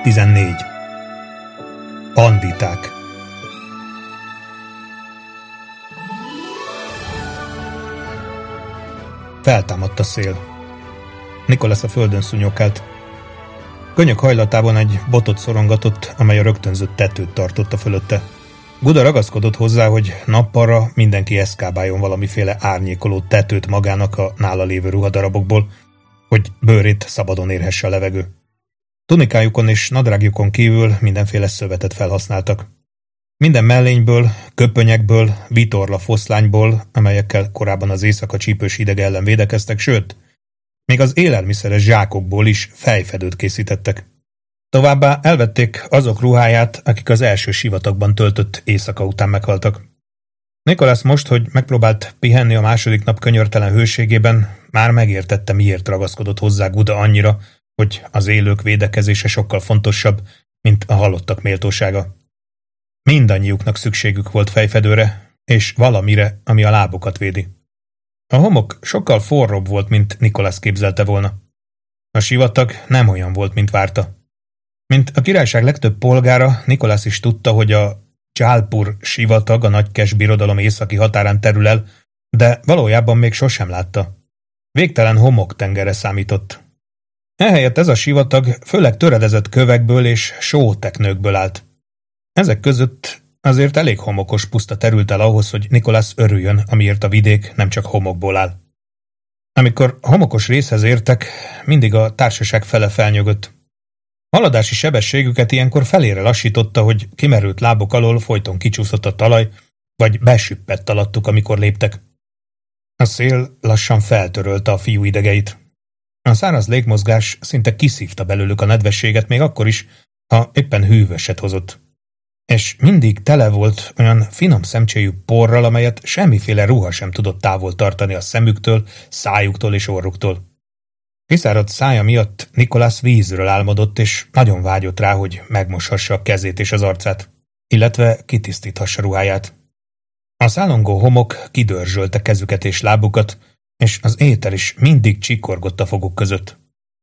14. Banditák. Feltámadt a szél. Nicholas a földön szúnyogált. Könyök hajlatában egy botot szorongatott, amely a rögtönzött tetőt tartotta fölötte. Guda ragaszkodott hozzá, hogy nappalra mindenki eszkábáljon valamiféle árnyékoló tetőt magának a nála lévő ruhadarabokból, hogy bőrét szabadon érhesse a levegő. Tunikájukon és nadrágjukon kívül mindenféle szövetet felhasználtak. Minden mellényből, köpönyekből, vitorla foszlányból, amelyekkel korábban az éjszaka csípős hideg ellen védekeztek, sőt, még az élelmiszeres zsákokból is fejfedőt készítettek. Továbbá elvették azok ruháját, akik az első sivatagban töltött éjszaka után meghaltak. Nicholas most, hogy megpróbált pihenni a második nap könyörtelen hőségében, már megértette, miért ragaszkodott hozzá Guda annyira, hogy az élők védekezése sokkal fontosabb, mint a halottak méltósága. Mindannyiuknak szükségük volt fejfedőre, és valamire, ami a lábukat védi. A homok sokkal forróbb volt, mint Nicholas képzelte volna. A sivatag nem olyan volt, mint várta. Mint a királyság legtöbb polgára, Nicholas is tudta, hogy a Jalpur sivatag a Nagykes birodalom északi határán terül el, de valójában még sosem látta. Végtelen homoktengerre számított. Ehelyett ez a sivatag főleg töredezett kövekből és sóteknőkből állt. Ezek között azért elég homokos puszta terült el ahhoz, hogy Nicholas örüljön, amiért a vidék nem csak homokból áll. Amikor homokos részhez értek, mindig a társaság fele felnyögött. Haladási sebességüket ilyenkor felére lassította, hogy kimerült lábuk alól folyton kicsúszott a talaj, vagy besüppett alattuk, amikor léptek. A szél lassan feltörölte a fiú idegeit. A száraz légmozgás szinte kiszívta belőlük a nedvességet, még akkor is, ha éppen hűvöset hozott. És mindig tele volt olyan finom szemcséjű porral, amelyet semmiféle ruha sem tudott távol tartani a szemüktől, szájuktól és orruktól. Kiszáradt szája miatt Nicholas vízről álmodott, és nagyon vágyott rá, hogy megmoshassa a kezét és az arcát, illetve kitisztíthassa ruháját. A szállongó homok kidörzsölte kezüket és lábukat, és az étel is mindig csikorgott a foguk között.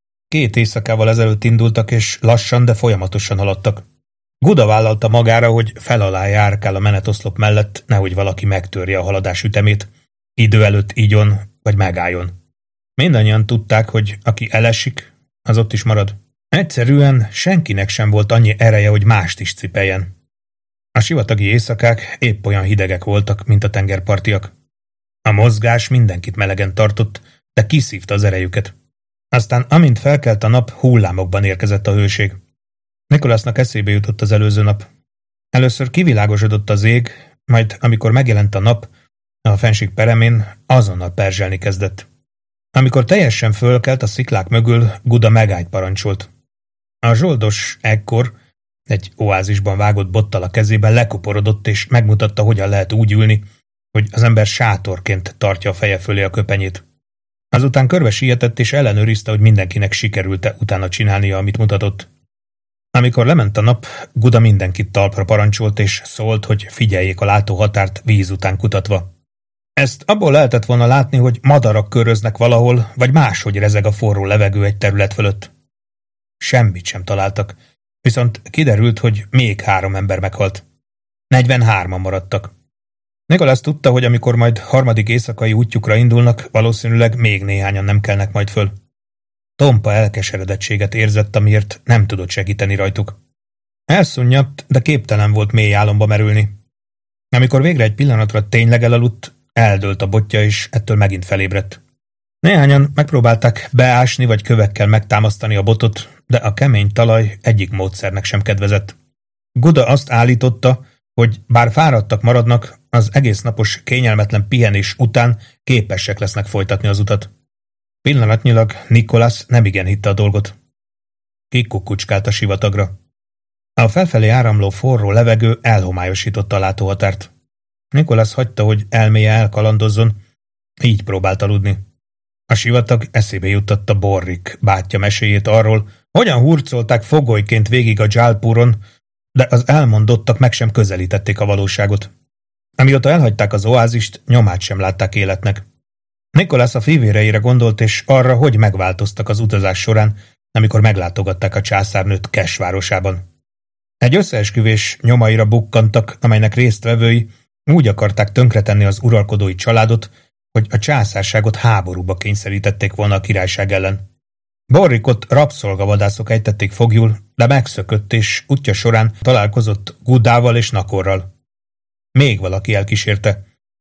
2 éjszakával ezelőtt indultak, és lassan, de folyamatosan haladtak. Guda vállalta magára, hogy fel alá járkál a menetoszlop mellett, nehogy valaki megtörje a haladás ütemét, idő előtt igyon vagy megálljon. Mindannyian tudták, hogy aki elesik, az ott is marad. Egyszerűen senkinek sem volt annyi ereje, hogy mást is cipeljen. A sivatagi éjszakák épp olyan hidegek voltak, mint a tengerpartiak. A mozgás mindenkit melegen tartott, de kiszívta az erejüket. Aztán, amint felkelt a nap, hullámokban érkezett a hőség. Nicholasnak eszébe jutott az előző nap. Először kivilágosodott az ég, majd amikor megjelent a nap, a fenség peremén azonnal perzselni kezdett. Amikor teljesen fölkelt a sziklák mögül, Guda megállt parancsolt. A zsoldos ekkor egy oázisban vágott bottal a kezében lekuporodott, és megmutatta, hogyan lehet úgy ülni, hogy az ember sátorként tartja a feje fölé a köpenyét. Azután körbe sietett, és ellenőrizte, hogy mindenkinek sikerült-e utána csinálnia, amit mutatott. Amikor lement a nap, Guda mindenkit talpra parancsolt, és szólt, hogy figyeljék a látóhatárt víz után kutatva. Ezt abból lehetett volna látni, hogy madarak köröznek valahol, vagy máshogy rezeg a forró levegő egy terület fölött. Semmit sem találtak, viszont kiderült, hogy még 3 ember meghalt. 43-an maradtak. Nicholas tudta, hogy amikor majd harmadik éjszakai útjukra indulnak, valószínűleg még néhányan nem kelnek majd föl. Tompa elkeseredettséget érzett, amiért nem tudott segíteni rajtuk. Elszúnnyadt, de képtelen volt mély álomba merülni. Amikor végre egy pillanatra tényleg elaludt, eldőlt a botja, és ettől megint felébredt. Néhányan megpróbálták beásni vagy kövekkel megtámasztani a botot, de a kemény talaj egyik módszernek sem kedvezett. Guda azt állította, hogy bár fáradtak maradnak, az egész napos kényelmetlen pihenés után képesek lesznek folytatni az utat. Pillanatnyilag Nicholas nemigen hitte a dolgot. Kikukucskált a sivatagra. A felfelé áramló forró levegő elhomályosította a látóhatárt. Nicholas hagyta, hogy elméje elkalandozzon, így próbált aludni. A sivatag eszébe juttatta Borrik bátyja meséjét arról, hogyan hurcolták fogolyként végig a Jalpuron, de az elmondottak meg sem közelítették a valóságot. Amióta elhagyták az oázist, nyomát sem látták életnek. Nicholas a fivéreire gondolt, és arra, hogy megváltoztak az utazás során, amikor meglátogatták a császárnőt Kes városában. Egy összeesküvés nyomaira bukkantak, amelynek résztvevői úgy akarták tönkretenni az uralkodói családot, hogy a császárságot háborúba kényszerítették volna a királyság ellen. Borrikot rabszolgavadászok ejtették foglyul, de megszökött, és útja során találkozott Gudával és Nakorral. Még valaki elkísérte.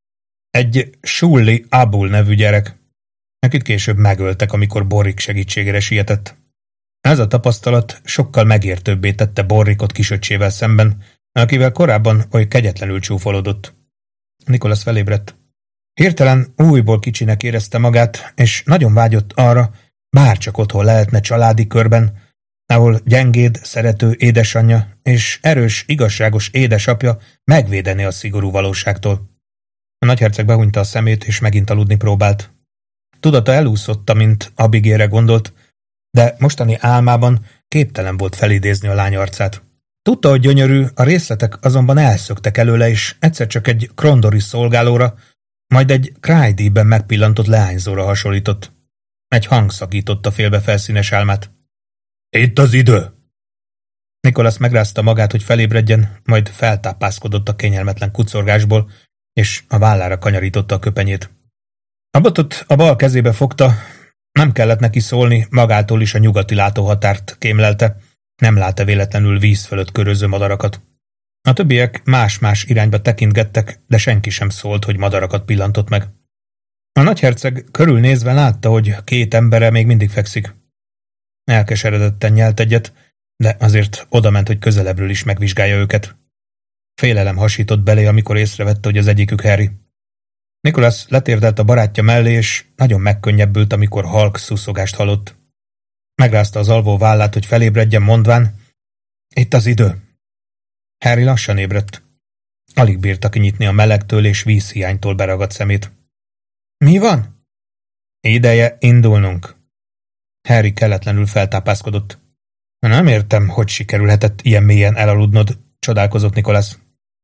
Egy Sully Abul nevű gyerek, akit később megöltek, amikor Borrik segítségére sietett. Ez a tapasztalat sokkal megértőbbé tette Borrikot kisöccsével szemben, akivel korábban oly kegyetlenül csúfolódott. Nicholas felébredt. Hirtelen újból kicsinek érezte magát, és nagyon vágyott arra, bárcsak otthon lehetne családi körben, ahol gyengéd, szerető édesanyja és erős, igazságos édesapja megvédeni a szigorú valóságtól. A nagyherceg behunyta a szemét, és megint aludni próbált. Tudata elúszotta, mint Abigailre gondolt, de mostani álmában képtelen volt felidézni a lány arcát. Tudta, hogy gyönyörű, a részletek azonban elszöktek előle, és egyszer csak egy krondori szolgálóra, majd egy Cryde-ben megpillantott leányzóra hasonlított. Egy hang szakította félbe felszínes álmát. Itt az idő! Nicholas megrázta magát, hogy felébredjen, majd feltápászkodott a kényelmetlen kucorgásból, és a vállára kanyarította a köpenyét. A botot a bal kezébe fogta, nem kellett neki szólni, magától is a nyugati látóhatárt kémlelte, nem látta véletlenül víz fölött köröző madarakat. A többiek más-más irányba tekintgettek, de senki sem szólt, hogy madarakat pillantott meg. A nagyherceg körülnézve látta, hogy két embere még mindig fekszik. Elkeseredetten nyelt egyet, de azért odament, hogy közelebbről is megvizsgálja őket. Félelem hasított belé, amikor észrevette, hogy az egyikük Harry. Nicholas letérdelt a barátja mellé, és nagyon megkönnyebbült, amikor halk szuszogást hallott. Megrázta az alvó vállát, hogy felébredjen, mondván, itt az idő. Harry lassan ébredt. Alig bírta kinyitni a melegtől és vízhiánytól beragadt szemét. Mi van? Ideje indulnunk. Harry kelletlenül feltápászkodott. Nem értem, hogy sikerülhetett ilyen mélyen elaludnod, csodálkozott Nicholas.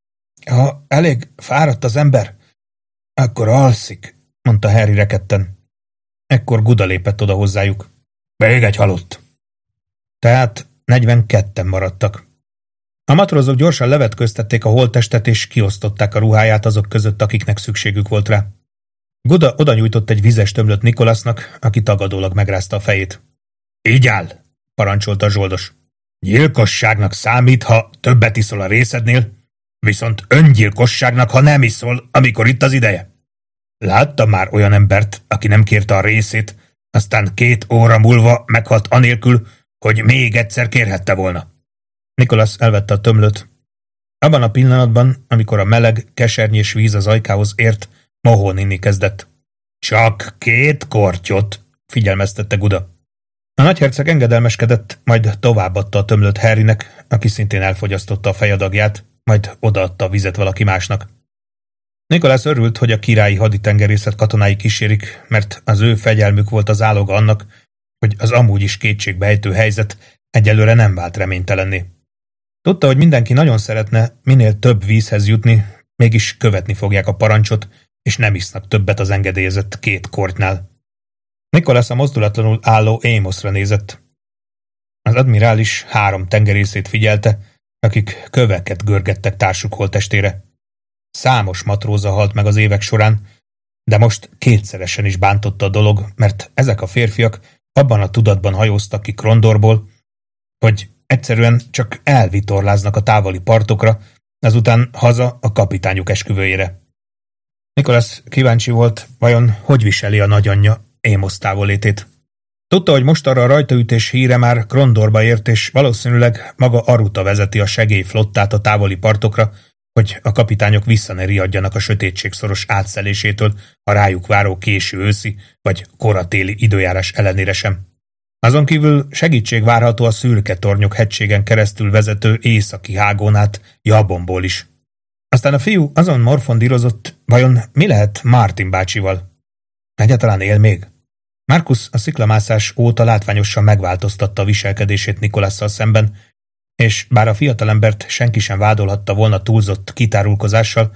Ha elég fáradt az ember, akkor alszik, mondta Harry rekedten. Ekkor Guda lépett oda hozzájuk. Még egy halott. Tehát 42-en maradtak. A matrózok gyorsan levetköztették a holttestet, és kiosztották a ruháját azok között, akiknek szükségük volt rá. Guda oda nyújtott egy vizes tömlöt Nicholasnak, aki tagadólag megrázta a fejét. Így áll, parancsolta a zsoldos. Gyilkosságnak számít, ha többet iszol a részednél, viszont öngyilkosságnak, ha nem iszol, amikor itt az ideje. Láttam már olyan embert, aki nem kérte a részét, aztán 2 óra múlva meghalt anélkül, hogy még egyszer kérhette volna. Nicholas elvette a tömlöt. Abban a pillanatban, amikor a meleg, kesernyés víz az ajkához ért, mohón inni kezdett. Csak 2 kortyot, figyelmeztette Guda. A nagyherceg engedelmeskedett, majd továbbadta a tömlöt Harrynek, aki szintén elfogyasztotta a fejadagját, majd odaadta a vizet valaki másnak. Nicholas örült, hogy a királyi haditengerészet katonái kísérik, mert az ő fegyelmük volt az áloga annak, hogy az amúgy is kétségbejtő helyzet egyelőre nem vált reménytelenné. Tudta, hogy mindenki nagyon szeretne minél több vízhez jutni, mégis követni fogják a parancsot, és nem isznak többet az engedélyezett 2 kortynál. Nicholas a mozdulatlanul álló Amosra nézett. Az admirális 3 tengerészét figyelte, akik köveket görgettek társuk holttestére. Számos matróza halt meg az évek során, de most kétszeresen is bántotta a dolog, mert ezek a férfiak abban a tudatban hajóztak ki Krondorból, hogy egyszerűen csak elvitorláznak a távoli partokra, azután haza a kapitányuk esküvőjére. Nicholas kíváncsi volt, vajon hogy viseli a nagyanyja Amos távollétét. Tudta, hogy mostanra a rajtaütés híre már Krondorba ért, és valószínűleg maga Aruta vezeti a segélyflottát a távoli partokra, hogy a kapitányok vissza ne riadjanak a sötétség szoros átszelésétől a rájuk váró késő őszi vagy koratéli időjárás ellenére sem. Azon kívül segítség várható a szürke tornyok hegységen keresztül vezető északi hágón át Jabonból is. Aztán a fiú azon morfondírozott, vajon mi lehet Martin bácsival? Egyáltalán él még? Marcus a sziklamászás óta látványosan megváltoztatta a viselkedését Nicholasszal szemben, és bár a fiatalembert senki sem vádolhatta volna túlzott kitárulkozással,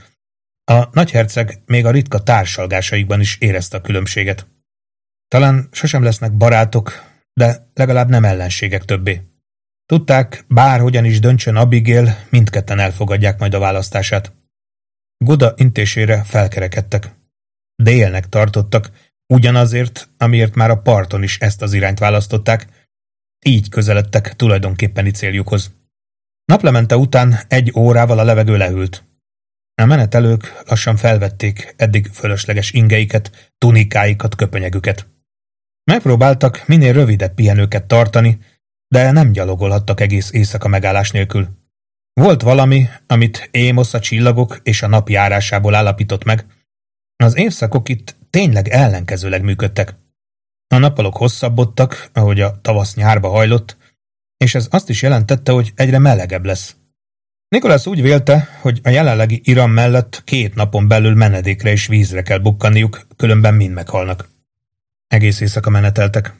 a nagyherceg még a ritka társalgásaikban is érezte a különbséget. Talán sosem lesznek barátok, de legalább nem ellenségek többé. Tudták, bárhogyan is döntsön Abigail, mindketten elfogadják majd a választását. Guda intésére felkerekedtek. Délnek tartottak, ugyanazért, amiért már a parton is ezt az irányt választották, így közeledtek tulajdonképpeni céljukhoz. Naplemente után 1 órával a levegő lehűlt. A menetelők lassan felvették eddig fölösleges ingeiket, tunikáikat, köpenyegüket. Megpróbáltak minél rövidebb pihenőket tartani, de nem gyalogolhattak egész éjszaka megállás nélkül. Volt valami, amit Émosz a csillagok és a nap járásából állapított meg. Az évszakok itt tényleg ellenkezőleg működtek. A nappalok hosszabbodtak, ahogy a tavasz nyárba hajlott, és ez azt is jelentette, hogy egyre melegebb lesz. Nicholas úgy vélte, hogy a jelenlegi iram mellett 2 napon belül menedékre és vízre kell bukkanniuk, különben mind meghalnak. Egész éjszaka meneteltek.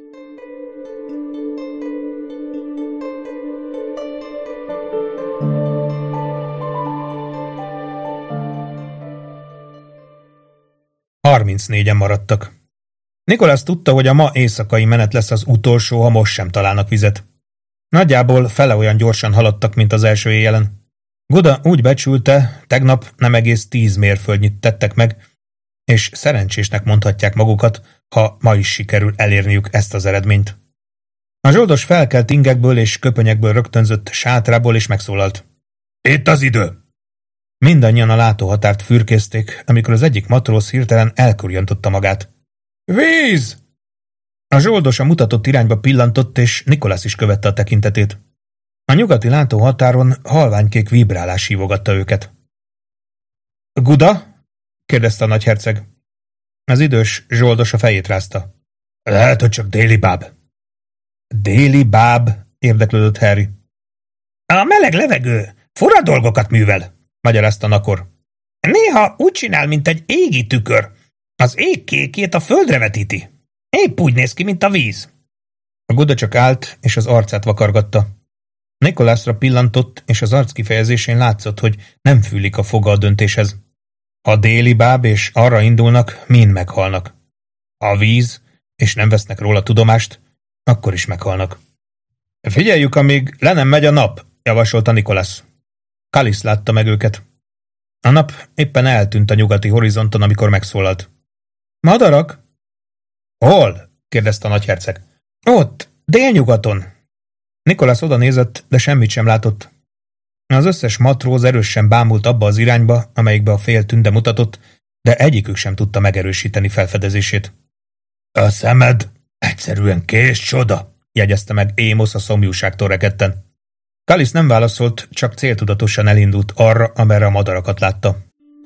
Harmincnégyen maradtak. Nicholas tudta, hogy a ma éjszakai menet lesz az utolsó, ha most sem találnak vizet. Nagyjából fele olyan gyorsan haladtak, mint az első éjjelen. Guda úgy becsülte, tegnap nem egész 10 mérföldnyit tettek meg, és szerencsésnek mondhatják magukat, ha ma is sikerül elérniük ezt az eredményt. A zsoldos felkelt ingekből és köpenyekből rögtönzött sátrából és megszólalt. Itt az idő! Mindannyian a látóhatárt fürkészték, amikor az egyik matróz hirtelen elkurjantotta magát. Víz! A zsoldos a mutatott irányba pillantott, és Nicholas is követte a tekintetét. A nyugati látóhatáron halványkék vibrálás hívogatta őket. Guda? Kérdezte a nagyherceg. Az idős zsoldos a fejét rázta. Lehet, hogy csak déli báb. Déli báb? Érdeklődött Harry. A meleg levegő fura dolgokat művel, magyarázta Nakor. Néha úgy csinál, mint egy égi tükör. Az ég kékét a földre vetíti. Épp úgy néz ki, mint a víz. A Guda csak állt, és az arcát vakargatta. Nicholasra pillantott, és az arc kifejezésén látszott, hogy nem fűlik a foga a döntéshez. Ha déli báb és arra indulnak, mind meghalnak. Ha a víz, és nem vesznek róla tudomást, akkor is meghalnak. Figyeljük, amíg le nem megy a nap, javasolta Nicholas. Kalisz látta meg őket. A nap éppen eltűnt a nyugati horizonton, amikor megszólalt. Madarak? Hol? kérdezte a nagyherceg. Ott, délnyugaton. Nicholas oda nézett, de semmit sem látott. Az összes matróz erősen bámult abba az irányba, amelyikbe a fél tünde mutatott, de egyikük sem tudta megerősíteni felfedezését. A szemed egyszerűen kés csoda, jegyezte meg Émosz a szomjúságtól rekedten. Kalisz nem válaszolt, csak céltudatosan elindult arra, amerre a madarakat látta.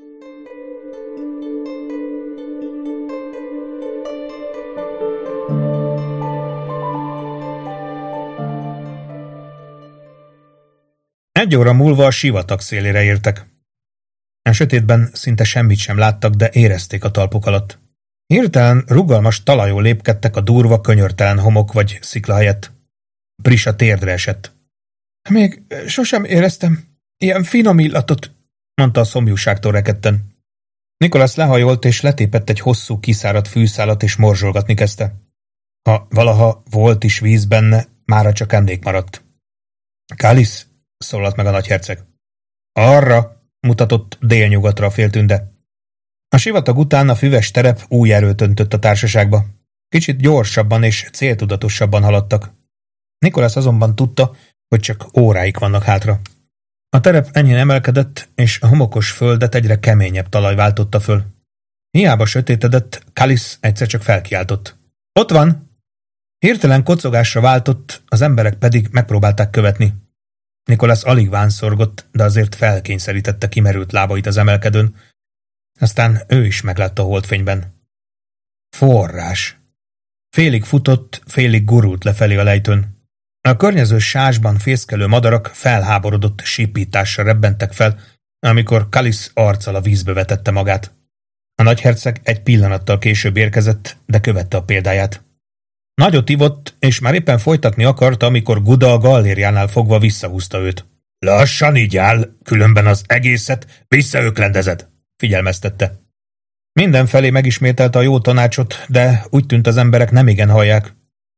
Egy óra múlva a sivatag szélére értek. A sötétben szinte semmit sem láttak, de érezték a talpuk alatt. Hirtelen rugalmas talajon lépkedtek a durva, könyörtelen homok vagy szikla helyett. Prisa térdre esett. Még sosem éreztem ilyen finom illatot, mondta a szomjúságtól rekedten. Nicholas lehajolt és letépett egy hosszú, kiszáradt fűszálat és morzsolgatni kezdte. Ha valaha volt is víz benne, mára csak emlék maradt. Kalisz, szólalt meg a nagyherceg. Arra, mutatott délnyugatra a féltünde. A sivatag után a füves terep új erőt öntött a társaságba. Kicsit gyorsabban és céltudatosabban haladtak. Nicholas azonban tudta, hogy csak óráik vannak hátra. A terep enyhén emelkedett, és a homokos földet egyre keményebb talaj váltotta föl. Hiába sötétedett, Kalisz egyszer csak felkiáltott. Ott van! Hirtelen kocogásra váltott, az emberek pedig megpróbálták követni. Nicholas alig vánszorgott, de azért felkényszerítette kimerült lábait az emelkedőn. Aztán ő is meglátta a holdfényben. Forrás. Félig futott, félig gurult lefelé a lejtőn. A környező sásban fészkelő madarak felháborodott sípításra rebbentek fel, amikor Kalisz arccal a vízbe vetette magát. A nagyherceg egy pillanattal később érkezett, de követte a példáját. Nagyot ivott, és már éppen folytatni akarta, amikor Guda a gallériánál fogva visszahúzta őt. Lassan így áll, különben az egészet visszaöklendezed, figyelmeztette. Mindenfelé megismételte a jó tanácsot, de úgy tűnt az emberek nemigen hallják.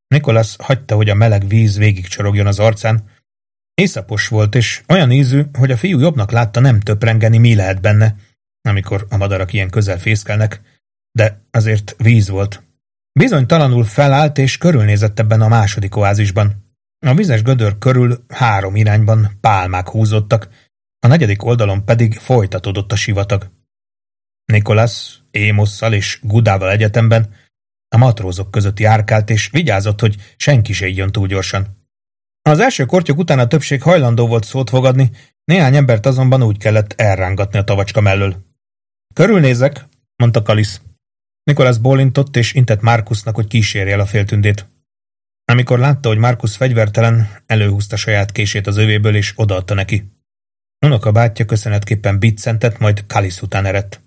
Nicholas hagyta, hogy a meleg víz végigcsorogjon az arcán. Iszapos volt, és olyan ízű, hogy a fiú jobbnak látta nem töprengeni, mi lehet benne, amikor a madarak ilyen közel fészkelnek, de azért víz volt. Bizonytalanul felállt, és körülnézett ebben a második oázisban. A vizes gödör körül 3 irányban pálmák húzódtak, a 4. oldalon pedig folytatódott a sivatag. Nicholas Amosszal és Gudával egyetemben a matrózok között járkált, és vigyázott, hogy senki se jön túl gyorsan. Az első kortyok után a többség hajlandó volt szót fogadni, néhány embert azonban úgy kellett elrángatni a tavacska mellől. Körülnézek, mondta Kalisz. Nicholas bólintott, és intett Marcusnak, hogy kísérje el a féltündét. Amikor látta, hogy Marcus fegyvertelen, előhúzta saját kését az övéből, és odaadta neki. Unoka bátyja köszönetképpen biccentett, majd Kalisz után eredt.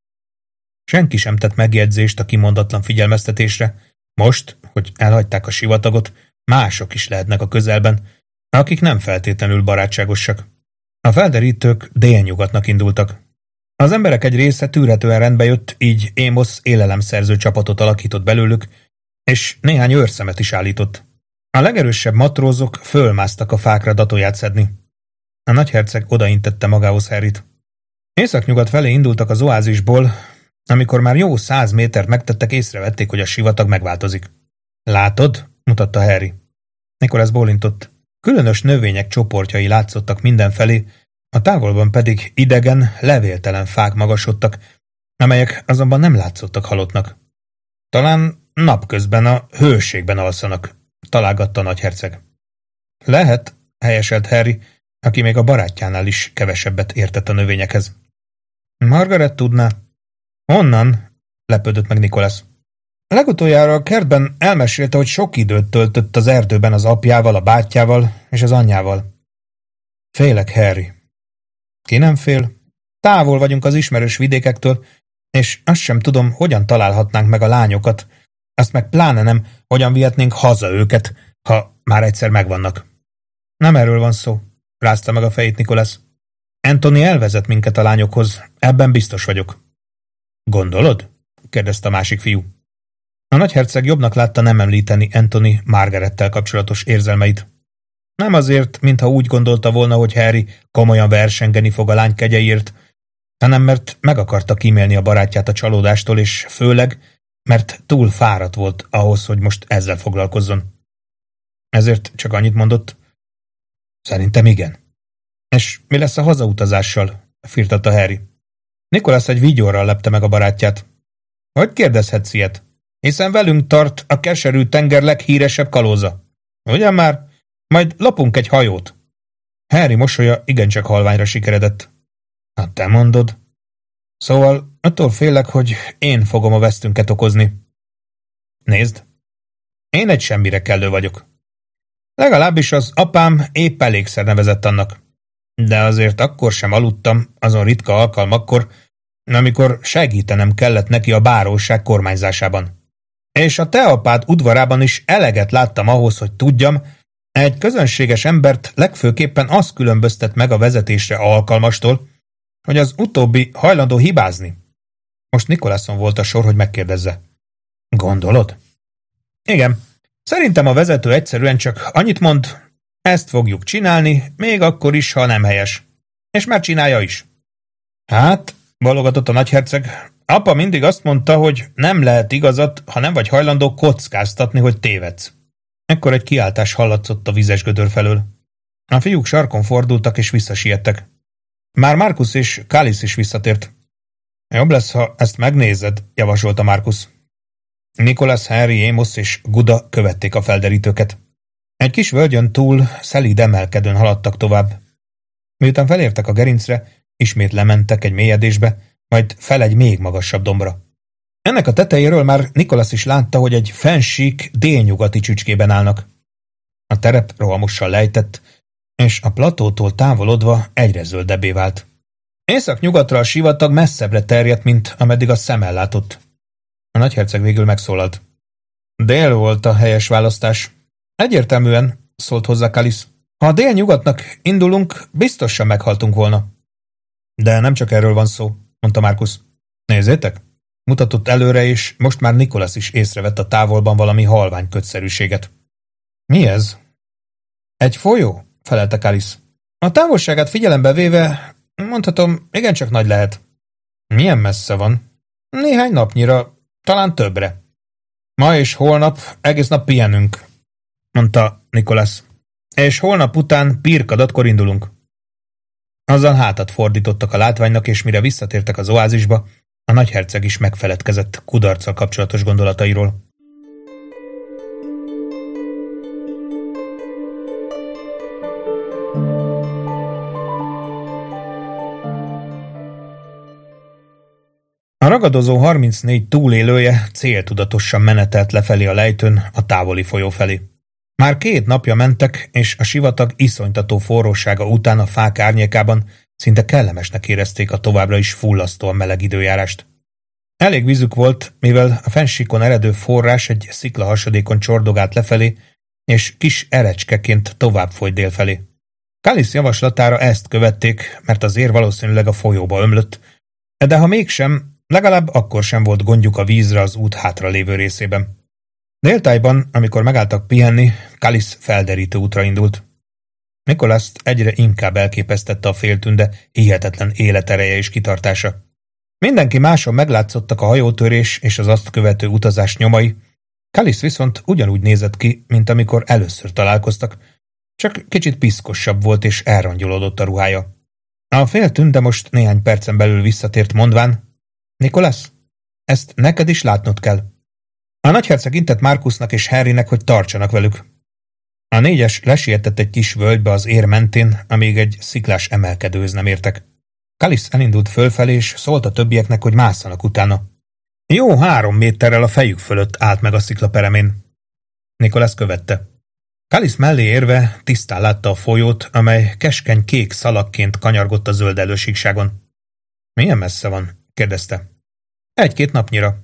Senki sem tett megjegyzést a kimondatlan figyelmeztetésre. Most, hogy elhagyták a sivatagot, mások is lehetnek a közelben, akik nem feltétlenül barátságosak. A felderítők délnyugatnak indultak. Az emberek egy része tűrhetően rendbe jött, így Amos élelemszerző csapatot alakított belőlük, és néhány őrszemet is állított. A legerősebb matrózok fölmásztak a fákra datóját szedni. A nagyherceg odaintette magához Harryt. Északnyugat felé indultak az oázisból, amikor már jó 100 métert megtettek, észrevették, hogy a sivatag megváltozik. Látod? Mutatta Harry. Nicholas bólintott. Különös növények csoportjai látszottak mindenfelé, a távolban pedig idegen, levéltelen fák magasodtak, amelyek azonban nem látszottak halottnak. Talán napközben a hőségben alszanak, találgatta a nagyherceg. Lehet, helyeselt Harry, aki még a barátjánál is kevesebbet értett a növényekhez. Margaret tudná. Honnan? Lepődött meg Nicholas. Legutoljára a kertben elmesélte, hogy sok időt töltött az erdőben az apjával, a bátyjával és az anyjával. Félek, Harry. Ki nem fél? Távol vagyunk az ismerős vidékektől, és azt sem tudom, hogyan találhatnánk meg a lányokat, azt meg pláne nem, hogyan vihetnénk haza őket, ha már egyszer megvannak. Nem erről van szó, rázta meg a fejét Nicholas. Anthony elvezet minket a lányokhoz, ebben biztos vagyok. Gondolod? kérdezte a másik fiú. A nagyherceg jobbnak látta nem említeni Anthony Margarettel kapcsolatos érzelmeit. Nem azért, mintha úgy gondolta volna, hogy Harry komolyan versengeni fog a lány kegyeiért, hanem mert meg akarta kímélni a barátját a csalódástól, és főleg, mert túl fáradt volt ahhoz, hogy most ezzel foglalkozzon. Ezért csak annyit mondott, szerintem igen. És mi lesz a hazautazással? Firtatta Harry. Nicholas egy vigyorral lepte meg a barátját. Hogy kérdezhetsz ilyet? Hiszen velünk tart a keserű tenger leghíresebb kalóza. Ugyan már? Majd lopunk egy hajót. Harry mosolya igencsak halványra sikeredett. Hát te mondod. Szóval attól félek, hogy én fogom a vesztünket okozni. Nézd, én egy semmire kellő vagyok. Legalábbis az apám épp elégszer nevezett annak. De azért akkor sem aludtam azon ritka alkalmakkor, amikor segítenem kellett neki a báróság kormányzásában. És a te apád udvarában is eleget láttam ahhoz, hogy tudjam, egy közönséges embert legfőképpen az különböztet meg a vezetésre alkalmastól, hogy az utóbbi hajlandó hibázni. Most Nicolason volt a sor, hogy megkérdezze. Gondolod? Igen. Szerintem a vezető egyszerűen csak annyit mond, ezt fogjuk csinálni, még akkor is, ha nem helyes. És már csinálja is. Hát, balogatott a nagyherceg, apa mindig azt mondta, hogy nem lehet igazat, ha nem vagy hajlandó kockáztatni, hogy tévedsz. Ekkor egy kiáltás hallatszott a vizes gödör felől. A fiúk sarkon fordultak és visszasiettek. Már Marcus és Kalisz is visszatért. Jobb lesz, ha ezt megnézed, javasolta Marcus. Nicholas, Harry, Amos és Guda követték a felderítőket. Egy kis völgyön túl szelíd emelkedőn haladtak tovább. Miután felértek a gerincre, ismét lementek egy mélyedésbe, majd fel egy még magasabb dombra. Ennek a tetejéről már Nicholas is látta, hogy egy fennsík délnyugati csücskében állnak. A terep rohamosan lejtett, és a platótól távolodva egyre zöldebbé vált. Északnyugatra a sivatag messzebbre terjedt, mint ameddig a szem ellátott. A nagyherceg végül megszólalt. Dél volt a helyes választás. Egyértelműen, szólt hozzá Kalisz. Ha a délnyugatnak indulunk, biztosan meghaltunk volna. De nem csak erről van szó, mondta Marcus. Nézzétek, Mutatott előre, és most már Nicholas is észrevett a távolban valami halvány kötszerűséget. Mi ez? Egy folyó, felelte Kalisz. A távolságát figyelembe véve, mondhatom, igencsak nagy lehet. Milyen messze van? Néhány napnyira, talán többre. Ma és holnap egész nap pihenünk, mondta Nicholas. És holnap után pirkadatkor indulunk. Azzal hátat fordítottak a látványnak, és mire visszatértek az oázisba, a nagyherceg is megfeledkezett kudarccal kapcsolatos gondolatairól. A ragadozó 34 túlélője céltudatosan menetelt lefelé a lejtőn a távoli folyó felé. Már 2 napja mentek, és a sivatag iszonytató forrósága után a fák árnyékában szinte kellemesnek érezték a továbbra is fullasztóan meleg időjárást. Elég vízük volt, mivel a fennsíkon eredő forrás egy sziklahasadékon csordogált lefelé, és kis erecskeként tovább folyt délfelé. Kalisz javaslatára ezt követték, mert az ér valószínűleg a folyóba ömlött, de ha mégsem, legalább akkor sem volt gondjuk a vízre az út hátra lévő részében. Déltájban, amikor megálltak pihenni, Kalisz felderítő útra indult. Nicholaszt egyre inkább elképesztette a féltünde hihetetlen életereje és kitartása. Mindenki máson meglátszottak a hajótörés és az azt követő utazás nyomai, Kalisz viszont ugyanúgy nézett ki, mint amikor először találkoztak, csak kicsit piszkosabb volt és elrongyolódott a ruhája. A féltünde most néhány percen belül visszatért mondván, Nicholas, ezt neked is látnod kell. A nagyherceg intett Marcusnak és Harrynek, hogy tartsanak velük. A 4-es lesietett egy kis völgybe az ér mentén, amíg egy sziklás emelkedőhöz nem értek. Kalisz elindult fölfelé, és szólt a többieknek, hogy másszanak utána. Jó 3 méterrel a fejük fölött állt meg a szikla peremén. Nicholas követte. Kalisz mellé érve tisztán látta a folyót, amely keskeny kék szalagként kanyargott a zöld elősíkságon. Milyen messze van? Kérdezte. 1-2 napnyira.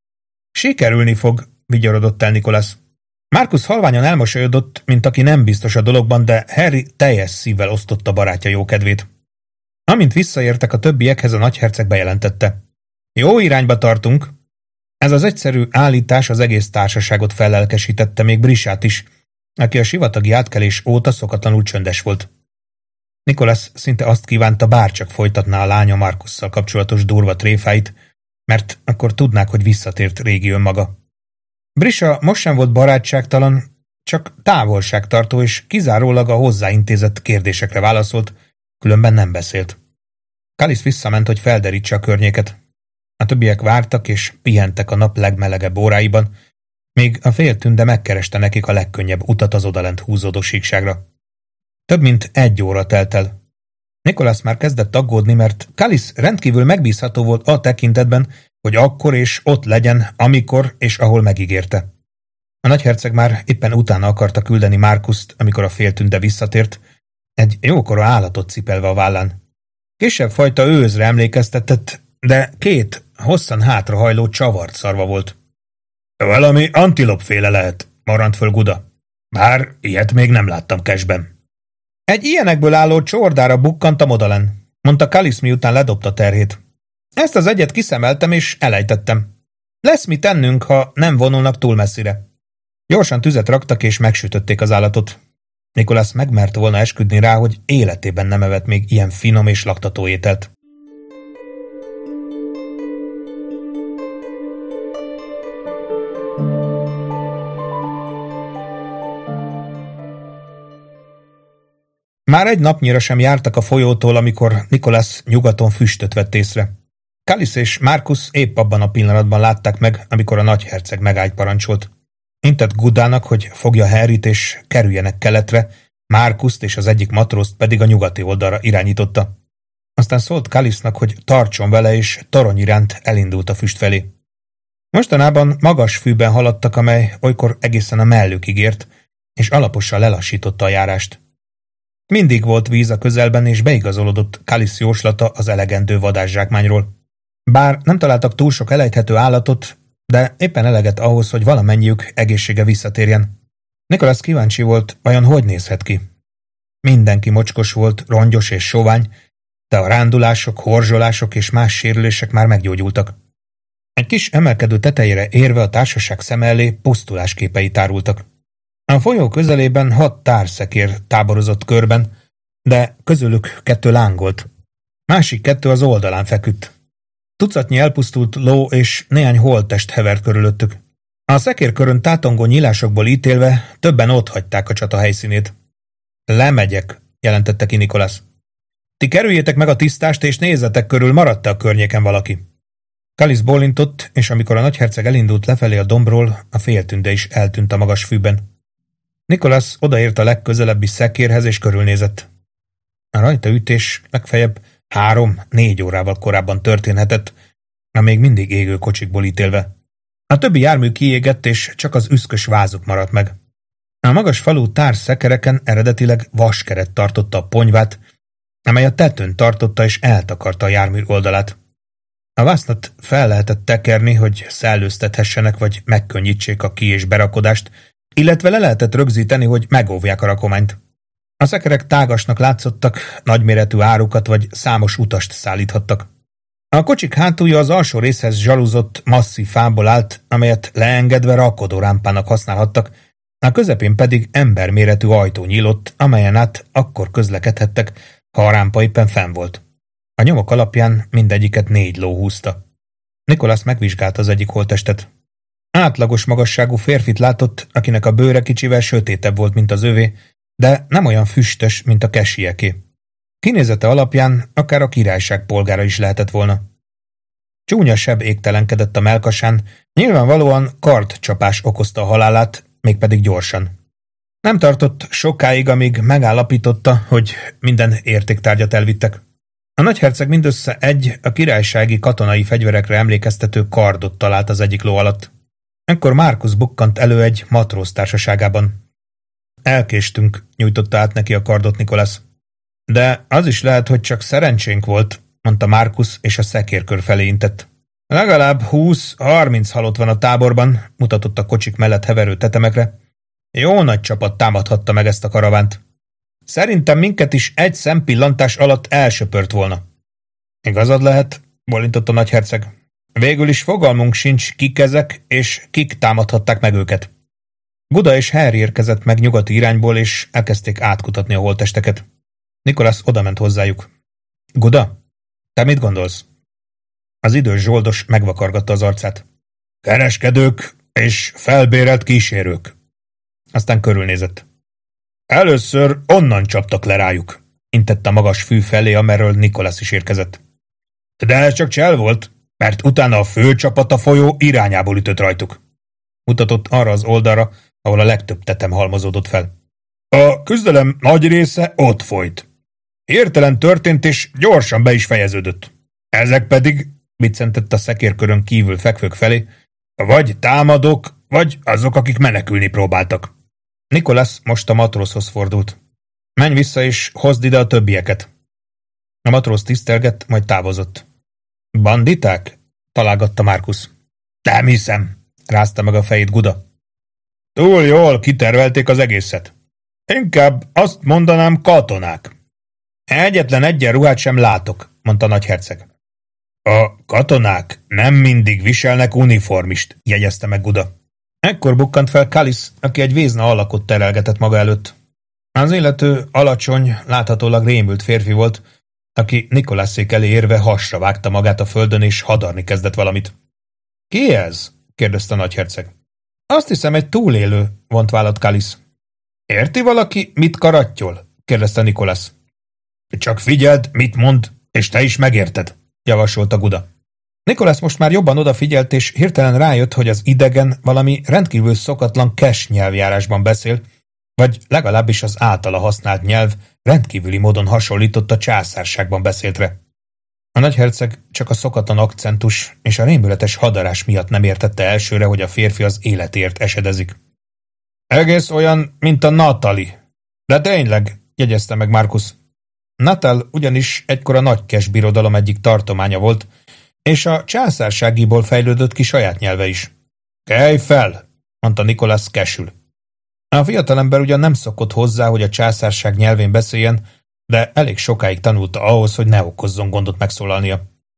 Sikerülni fog, vigyorodott el Nicholas. Marcus halványan elmosolyodott, mint aki nem biztos a dologban, de Harry teljes szívvel osztotta barátja jókedvét. Amint visszaértek a többiekhez, a nagyherceg bejelentette. Jó irányba tartunk. Ez az egyszerű állítás az egész társaságot fellelkesítette, még Brisát is, aki a sivatagi átkelés óta szokatlanul csöndes volt. Nicholas szinte azt kívánta, bárcsak folytatná a lánya Marcusszal kapcsolatos durva tréfáit, mert akkor tudnák, hogy visszatért régi önmaga. Brisha most sem volt barátságtalan, csak távolságtartó és kizárólag a hozzáintézett kérdésekre válaszolt, különben nem beszélt. Kalisz visszament, hogy felderítse a környéket. A többiek vártak és pihentek a nap legmelegebb óráiban, míg a féltünde megkereste nekik a legkönnyebb utat az odalent húzódó síkságra. Több mint 1 óra telt el. Nicholas már kezdett aggódni, mert Kalisz rendkívül megbízható volt a tekintetben, hogy akkor és ott legyen, amikor és ahol megígérte. A nagyherceg már éppen utána akarta küldeni Marcust, amikor a féltünde visszatért, egy jókora állatot cipelve a vállán. Kisebb fajta őzre emlékeztetett, de 2 hosszan hátrahajló csavart szarva volt. Valami antilopféle lehet, marrant föl Guda. Bár ilyet még nem láttam Cashben. Egy ilyenekből álló csordára bukkantam odalen, mondta Kalisz, miután ledobta terhét. Ezt az egyet kiszemeltem és elejtettem. Lesz mit tennünk, ha nem vonulnak túl messzire. Gyorsan tüzet raktak és megsütötték az állatot. Nicholas megmert volna esküdni rá, hogy életében nem evett még ilyen finom és laktató ételt. Már 1 napnyira sem jártak a folyótól, amikor Nicholas nyugaton füstöt vett észre. Kalisz és Marcus épp abban a pillanatban látták meg, amikor a nagyherceg megállt parancsolt. Intett Gudának, hogy fogja Harryt és kerüljenek keletre, Marcust és az egyik matrózt pedig a nyugati oldalra irányította. Aztán szólt Kalisznak, hogy tartson vele, és torony iránt elindult a füst felé. Mostanában magas fűben haladtak, amely olykor egészen a mellükig ért, és alaposan lelassította a járást. Mindig volt víz a közelben, és beigazolódott Kalisz jóslata az elegendő vadászsákmányról. Bár nem találtak túl sok elejthető állatot, de éppen eleget ahhoz, hogy valamennyiük egészsége visszatérjen. Nicholas kíváncsi volt, vajon hogy nézhet ki. Mindenki mocskos volt, rongyos és sovány, de a rándulások, horzsolások és más sérülések már meggyógyultak. Egy kis emelkedő tetejére érve a társaság szem elé pusztulás képei tárultak. A folyó közelében 6 társzekér táborozott körben, de közülük 2 lángolt. Másik 2 az oldalán feküdt. Tucatnyi elpusztult ló és néhány holttest hevert körülöttük. A szekérkörön tátongó nyílásokból ítélve többen otthagyták a csata helyszínét. Lemegyek, jelentette ki Nicholas. Ti kerüljétek meg a tisztást, és nézzetek körül, maradt-e a környéken valaki. Kallis bólintott, és amikor a nagyherceg elindult lefelé a dombról, a féltünde is eltűnt a magas fűben. Nicholas odaért a legközelebbi szekérhez, és körülnézett. A rajtaütés legfeljebb 3-4 órával korábban történhetett, a még mindig égő kocsikból ítélve. A többi jármű kiégett, és csak az üszkös vázuk maradt meg. A magas falú társzekereken eredetileg vaskeret tartotta a ponyvát, amely a tetőn tartotta és eltakarta a jármű oldalát. A vásznat fel lehetett tekerni, hogy szellőztethessenek vagy megkönnyítsék a ki- és berakodást, illetve le lehetett rögzíteni, hogy megóvják a rakományt. A szekerek tágasnak látszottak, nagyméretű árukat vagy számos utast szállíthattak. A kocsik hátulja az alsó részhez zsalúzott masszív fából állt, amelyet leengedve rakodórámpának használhattak, a közepén pedig emberméretű ajtó nyílott, amelyen át akkor közlekedhettek, ha a rámpa éppen fenn volt. A nyomok alapján mindegyiket 4 ló húzta. Nicholas megvizsgálta az egyik holttestet. Átlagos magasságú férfit látott, akinek a bőre kicsivel sötétebb volt, mint az övé, de nem olyan füstös, mint a kesieké. Kinézete alapján akár a királyság polgára is lehetett volna. Csúnya seb égtelenkedett a mellkasán, nyilvánvalóan kardcsapás okozta a halálát, mégpedig gyorsan. Nem tartott sokáig, amíg megállapította, hogy minden értéktárgyat elvittek. A nagyherceg mindössze egy a királysági katonai fegyverekre emlékeztető kardot talált az egyik ló alatt. Ekkor Marcus bukkant elő egy matróz társaságában. Elkéstünk, nyújtotta át neki a kardot Nicholas. De az is lehet, hogy csak szerencsénk volt, mondta Marcus, és a szekérkör felé intett. Legalább 20-30 halott van a táborban, mutatott a kocsik mellett heverő tetemekre. Jó nagy csapat támadhatta meg ezt a karavánt. Szerintem minket is egy szempillantás alatt elsöpört volna. Igazad lehet, bólintott a nagyherceg. Végül is fogalmunk sincs, kik ezek, és kik támadhatták meg őket. Guda és Harry érkezett meg nyugati irányból, és elkezdték átkutatni a holttesteket. Nicholas odament hozzájuk. Guda, te mit gondolsz? Az idős zsoldos megvakargatta az arcát. Kereskedők és felbérelt kísérők. Aztán körülnézett. Először onnan csaptak le rájuk, intett a magas fű felé, amerről Nicholas is érkezett. De ez csak csel volt, mert utána a főcsapat a folyó irányából ütött rajtuk. Mutatott arra az oldalra, ahol a legtöbb tetem halmozódott fel. A küzdelem nagy része ott folyt. Hirtelen történt, és gyorsan be is fejeződött. Ezek pedig, biccentett a szekérkörön kívül fekvők felé, vagy támadók, vagy azok, akik menekülni próbáltak. Nicholas most a matrózhoz fordult. Menj vissza, és hozd ide a többieket. A matróz tisztelgett, majd távozott. Banditák? Találgatta Marcus. Nem hiszem, rázta meg a fejét Guda. Túl jól kitervelték az egészet. Inkább azt mondanám katonák. Egyetlen egyenruhát sem látok, mondta a nagyherceg. A katonák nem mindig viselnek uniformist, jegyezte meg Guda. Ekkor bukkant fel Kallis, aki egy vézna alakot terelgetett maga előtt. Az illető alacsony, láthatólag rémült férfi volt, aki Nicholászék elé érve hasra vágta magát a földön, és hadarni kezdett valamit. Ki ez? kérdezte a nagyherceg. Azt hiszem, egy túlélő, vont vállat Kallis. Érti valaki, mit karattyol? kérdezte Nicholas. Csak figyeld, mit mond, és te is megérted, javasolta Guda. Nicholas most már jobban odafigyelt, és hirtelen rájött, hogy az idegen valami rendkívül szokatlan cash nyelvjárásban beszél, vagy legalábbis az általa használt nyelv rendkívüli módon hasonlított a császárságban beszéltre. A nagyherceg csak a szokatlan akcentus és a rémületes hadarás miatt nem értette elsőre, hogy a férfi az életért esedezik. Egész olyan, mint a Natalie. De tényleg, jegyezte meg Marcus. Natal ugyanis egykor a nagy cash birodalom egyik tartománya volt, és a császárságiból fejlődött ki saját nyelve is. Kelj fel, mondta Nicholas kesül. A fiatalember ugyan nem szokott hozzá, hogy a császárság nyelvén beszéljen, de elég sokáig tanulta ahhoz, hogy ne okozzon gondot megszólalnia.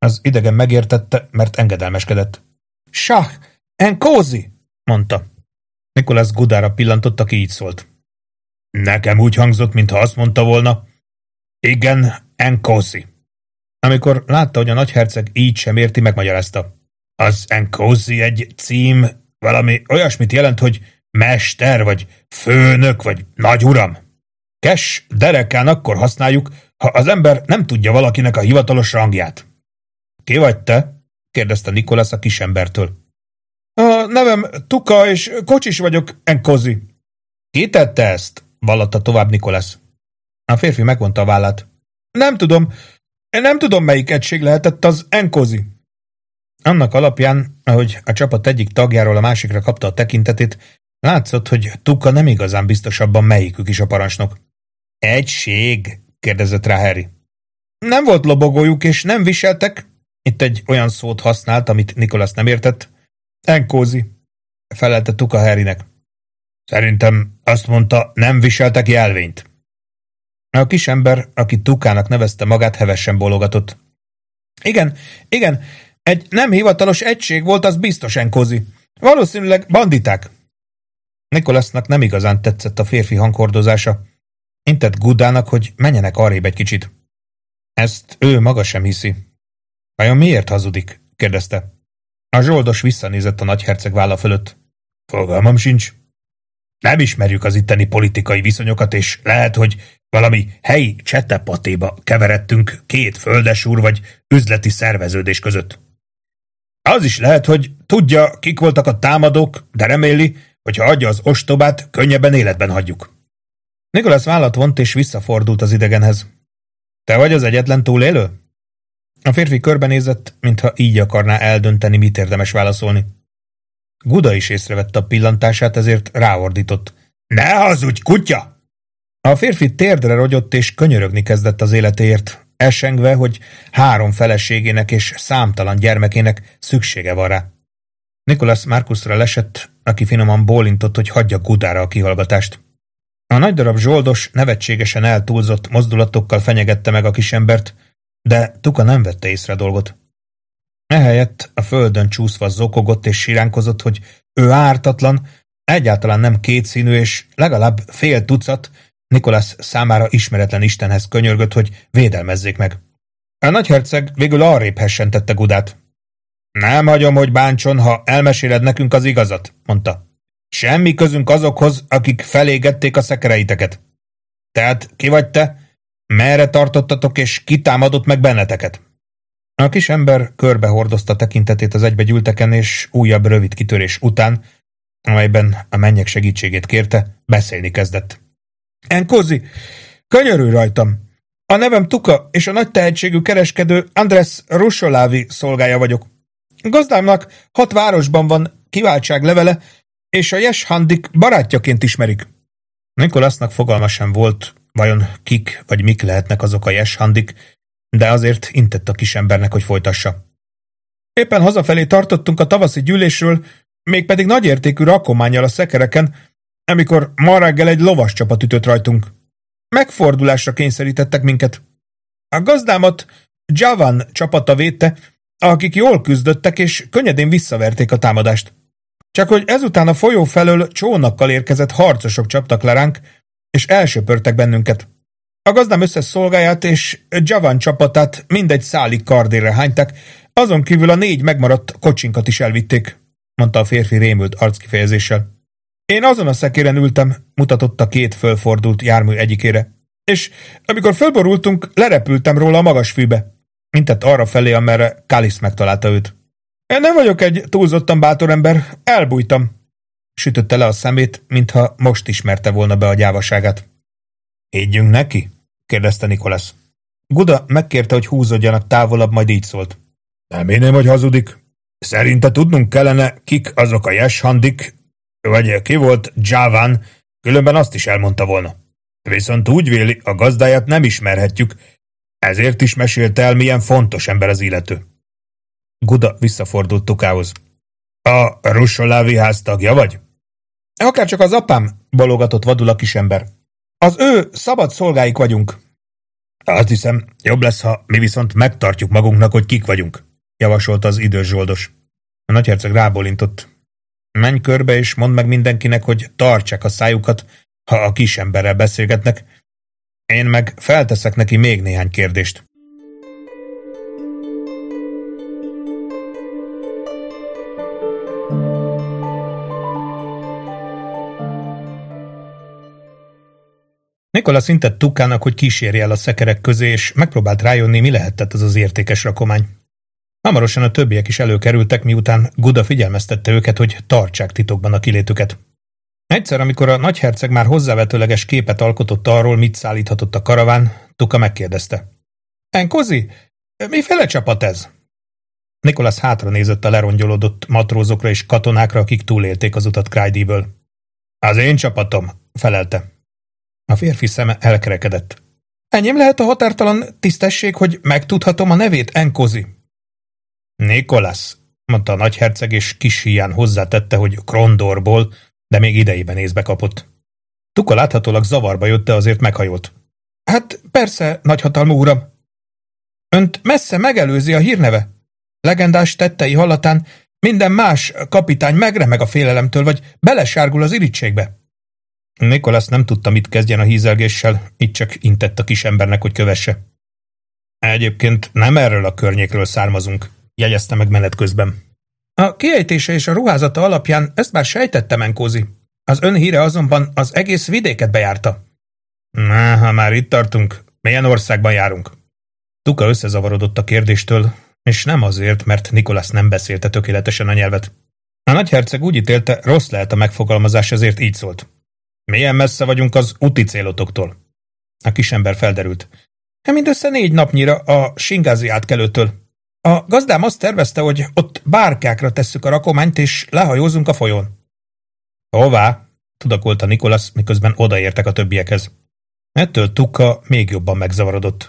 Az idegen megértette, mert engedelmeskedett. Sah, Enkózi, mondta. Nicholas Goodára pillantott, aki így szólt. Nekem úgy hangzott, mintha azt mondta volna. Igen, Enkózi. Amikor látta, hogy a nagyherceg így sem érti, megmagyarázta. Az Enkózi egy cím, valami olyasmit jelent, hogy mester, vagy főnök, vagy nagyuram. Kes derekán akkor használjuk, ha az ember nem tudja valakinek a hivatalos rangját. Ki vagy te? Kérdezte Nicholas a kisembertől. A nevem Tuka, és kocsis vagyok, Enkózi. Ki tette ezt? Vallotta tovább Nicholas. A férfi megvonta a vállát. Nem tudom, melyik egység lehetett az Enkózi. Annak alapján, ahogy a csapat egyik tagjáról a másikra kapta a tekintetét, látszott, hogy Tuka nem igazán biztos abban, melyikük is a parancsnok. Egység? Kérdezett rá Harry. Nem volt lobogójuk, és nem viseltek? Itt egy olyan szót használt, amit Nicholas nem értett. Enkózi, felelte Tuka Harrynek. Szerintem azt mondta, nem viseltek jelvényt. A kisember, aki Tukának nevezte magát, hevesen bólogatott. Igen, egy nem hivatalos egység volt, az biztos, Enkózi. Valószínűleg banditák. Nicholasnak nem igazán tetszett a férfi hanghordozása. Intett Goodának, hogy menjenek arrébb egy kicsit. Ezt ő maga sem hiszi. Vajon miért hazudik? Kérdezte. A zsoldos visszanézett a nagyherceg válla fölött. Fogalmam sincs. Nem ismerjük az itteni politikai viszonyokat, és lehet, hogy valami helyi csetepatéba keveredtünk két földesúr vagy üzleti szerveződés között. Az is lehet, hogy tudja, kik voltak a támadók, de reméli, hogy ha adja az ostobát, könnyebben életben hagyjuk. Nicholas vállat vont és visszafordult az idegenhez. Te vagy az egyetlen túlélő? A férfi körbenézett, mintha így akarná eldönteni, mit érdemes válaszolni. Guda is észrevette a pillantását, ezért ráordított. Ne hazudj, kutya! A férfi térdre rogyott és könyörögni kezdett az életéért, esengve, hogy 3 feleségének és számtalan gyermekének szüksége van rá. Nicholas Marcusra lesett, aki finoman bólintott, hogy hagyja Gudára a kihallgatást. A nagy darab zsoldos nevetségesen eltúlzott mozdulatokkal fenyegette meg a kisembert, de Tuka nem vette észre a dolgot. Ehelyett a földön csúszva zokogott és siránkozott, hogy ő ártatlan, egyáltalán nem kétszínű, és legalább fél tucat Nicholas számára ismeretlen istenhez könyörgött, hogy védelmezzék meg. A nagyherceg végül arrébb hessentette Gudát. Nem hagyom, hogy bántson, ha elmeséled nekünk az igazat, mondta. Semmi közünk azokhoz, akik felégették a szekereiteket. Tehát ki vagy te? Merre tartottatok, és ki támadott meg benneteket? A kis ember körbehordozta tekintetét az egybegyűlteken, és újabb rövid kitörés után, amelyben a mennyek segítségét kérte, beszélni kezdett. Enkózi, könyörülj rajtam! A nevem Tuka, és a nagy tehetségű kereskedő Andrés Russolávi szolgája vagyok. Gazdámnak 6 városban van kiváltságlevele, és a Jeshandik barátjaként ismerik. Nicholasnak fogalma sem volt, vajon kik vagy mik lehetnek azok a Jeshandik, de azért intett a kisembernek, hogy folytassa. Éppen hazafelé tartottunk a tavaszi gyűlésről, mégpedig nagyértékű rakománnyal a szekereken, amikor ma reggel egy lovas csapat ütött rajtunk. Megfordulásra kényszerítettek minket. A gazdámat Javan csapata védte, akik jól küzdöttek és könnyedén visszaverték a támadást. Csak hogy ezután a folyó felől csónakkal érkezett harcosok csaptak le ránk, és elsöpörtek bennünket. A gazdám összes szolgáját és Javan csapatát mindegy szálig kardérre hányták, azon kívül a 4 megmaradt kocsinkat is elvitték, mondta a férfi rémült arckifejezéssel. Én azon a szekéren ültem, mutatott a 2 fölfordult jármű egyikére, és amikor fölborultunk, lerepültem róla a magas fűbe, mintett arra felé, amerre Kalisz megtalálta őt. Én nem vagyok egy túlzottan bátor ember, elbújtam. Sütötte le a szemét, mintha most ismerte volna be a gyávaságát. Higgyünk neki? Kérdezte Nicholas. Guda megkérte, hogy húzódjanak távolabb, majd így szólt. Nem én, hogy hazudik. Szerinte tudnunk kellene, kik azok a Jeshandik, vagy ki volt Javan, különben azt is elmondta volna. Viszont úgy véli, a gazdáját nem ismerhetjük, ezért is mesélte el, milyen fontos ember az illető. Guda visszafordult Tukához. A Russolávi ház tagja vagy? Akárcsak az apám, bologatott vadul a kisember. Az ő szabad szolgáik vagyunk. Azt hiszem, jobb lesz, ha mi viszont megtartjuk magunknak, hogy kik vagyunk, javasolta az idős zsoldos. A nagyherceg rábólintott. Menj körbe és mondd meg mindenkinek, hogy tartsák a szájukat, ha a kisemberrel beszélgetnek. Én meg felteszek neki még néhány kérdést. Nicholas intett Tukának, hogy kísérje el a szekerek közé, és megpróbált rájönni, mi lehetett az az értékes rakomány. Hamarosan a többiek is előkerültek, miután Guda figyelmeztette őket, hogy tartsák titokban a kilétüket. Egyszer, amikor a nagyherceg már hozzávetőleges képet alkotott arról, mit szállíthatott a karaván, Tuka megkérdezte. Enkozi, miféle csapat ez? Nicholas hátra nézett a lerongyolódott matrózokra és katonákra, akik túlélték az utat Cryde-ből. Az én csapatom, felelte. A férfi szeme elkerekedett. Enyém lehet a határtalan tisztesség, hogy megtudhatom a nevét, Enkozi? Nicholas, mondta a nagyherceg, és kis híján hozzátette, hogy Krondorból, de még idejében észbe kapott. Tuka láthatólag zavarba jött, de azért meghajolt. Hát persze, nagyhatalmú uram. Önt messze megelőzi a hírneve. Legendás tettei hallatán minden más kapitány megremeg a félelemtől, vagy belesárgul az irítségbe. Nicholas nem tudta, mit kezdjen a hízelgéssel, így csak intett a kisembernek, hogy kövesse. Egyébként nem erről a környékről származunk, jegyezte meg menet közben. A kiejtése és a ruházata alapján ezt már sejtettem, Enkozi. Az ön híre azonban az egész vidéket bejárta. Na, ha már itt tartunk, milyen országban járunk? Tuka összezavarodott a kérdéstől, és nem azért, mert Nicholas nem beszélte tökéletesen a nyelvet. A nagyherceg úgy ítélte, rossz lehet a megfogalmazás, ezért így szólt. Milyen messze vagyunk az úti célotoktól? A kisember felderült. Mindössze 4 napnyira a Singázi átkelőtől. A gazdám azt tervezte, hogy ott bárkákra tesszük a rakományt, és lehajózunk a folyón. Hová? Tudakolta Nicholas, miközben odaértek a többiekhez. Ettől Tuka még jobban megzavarodott.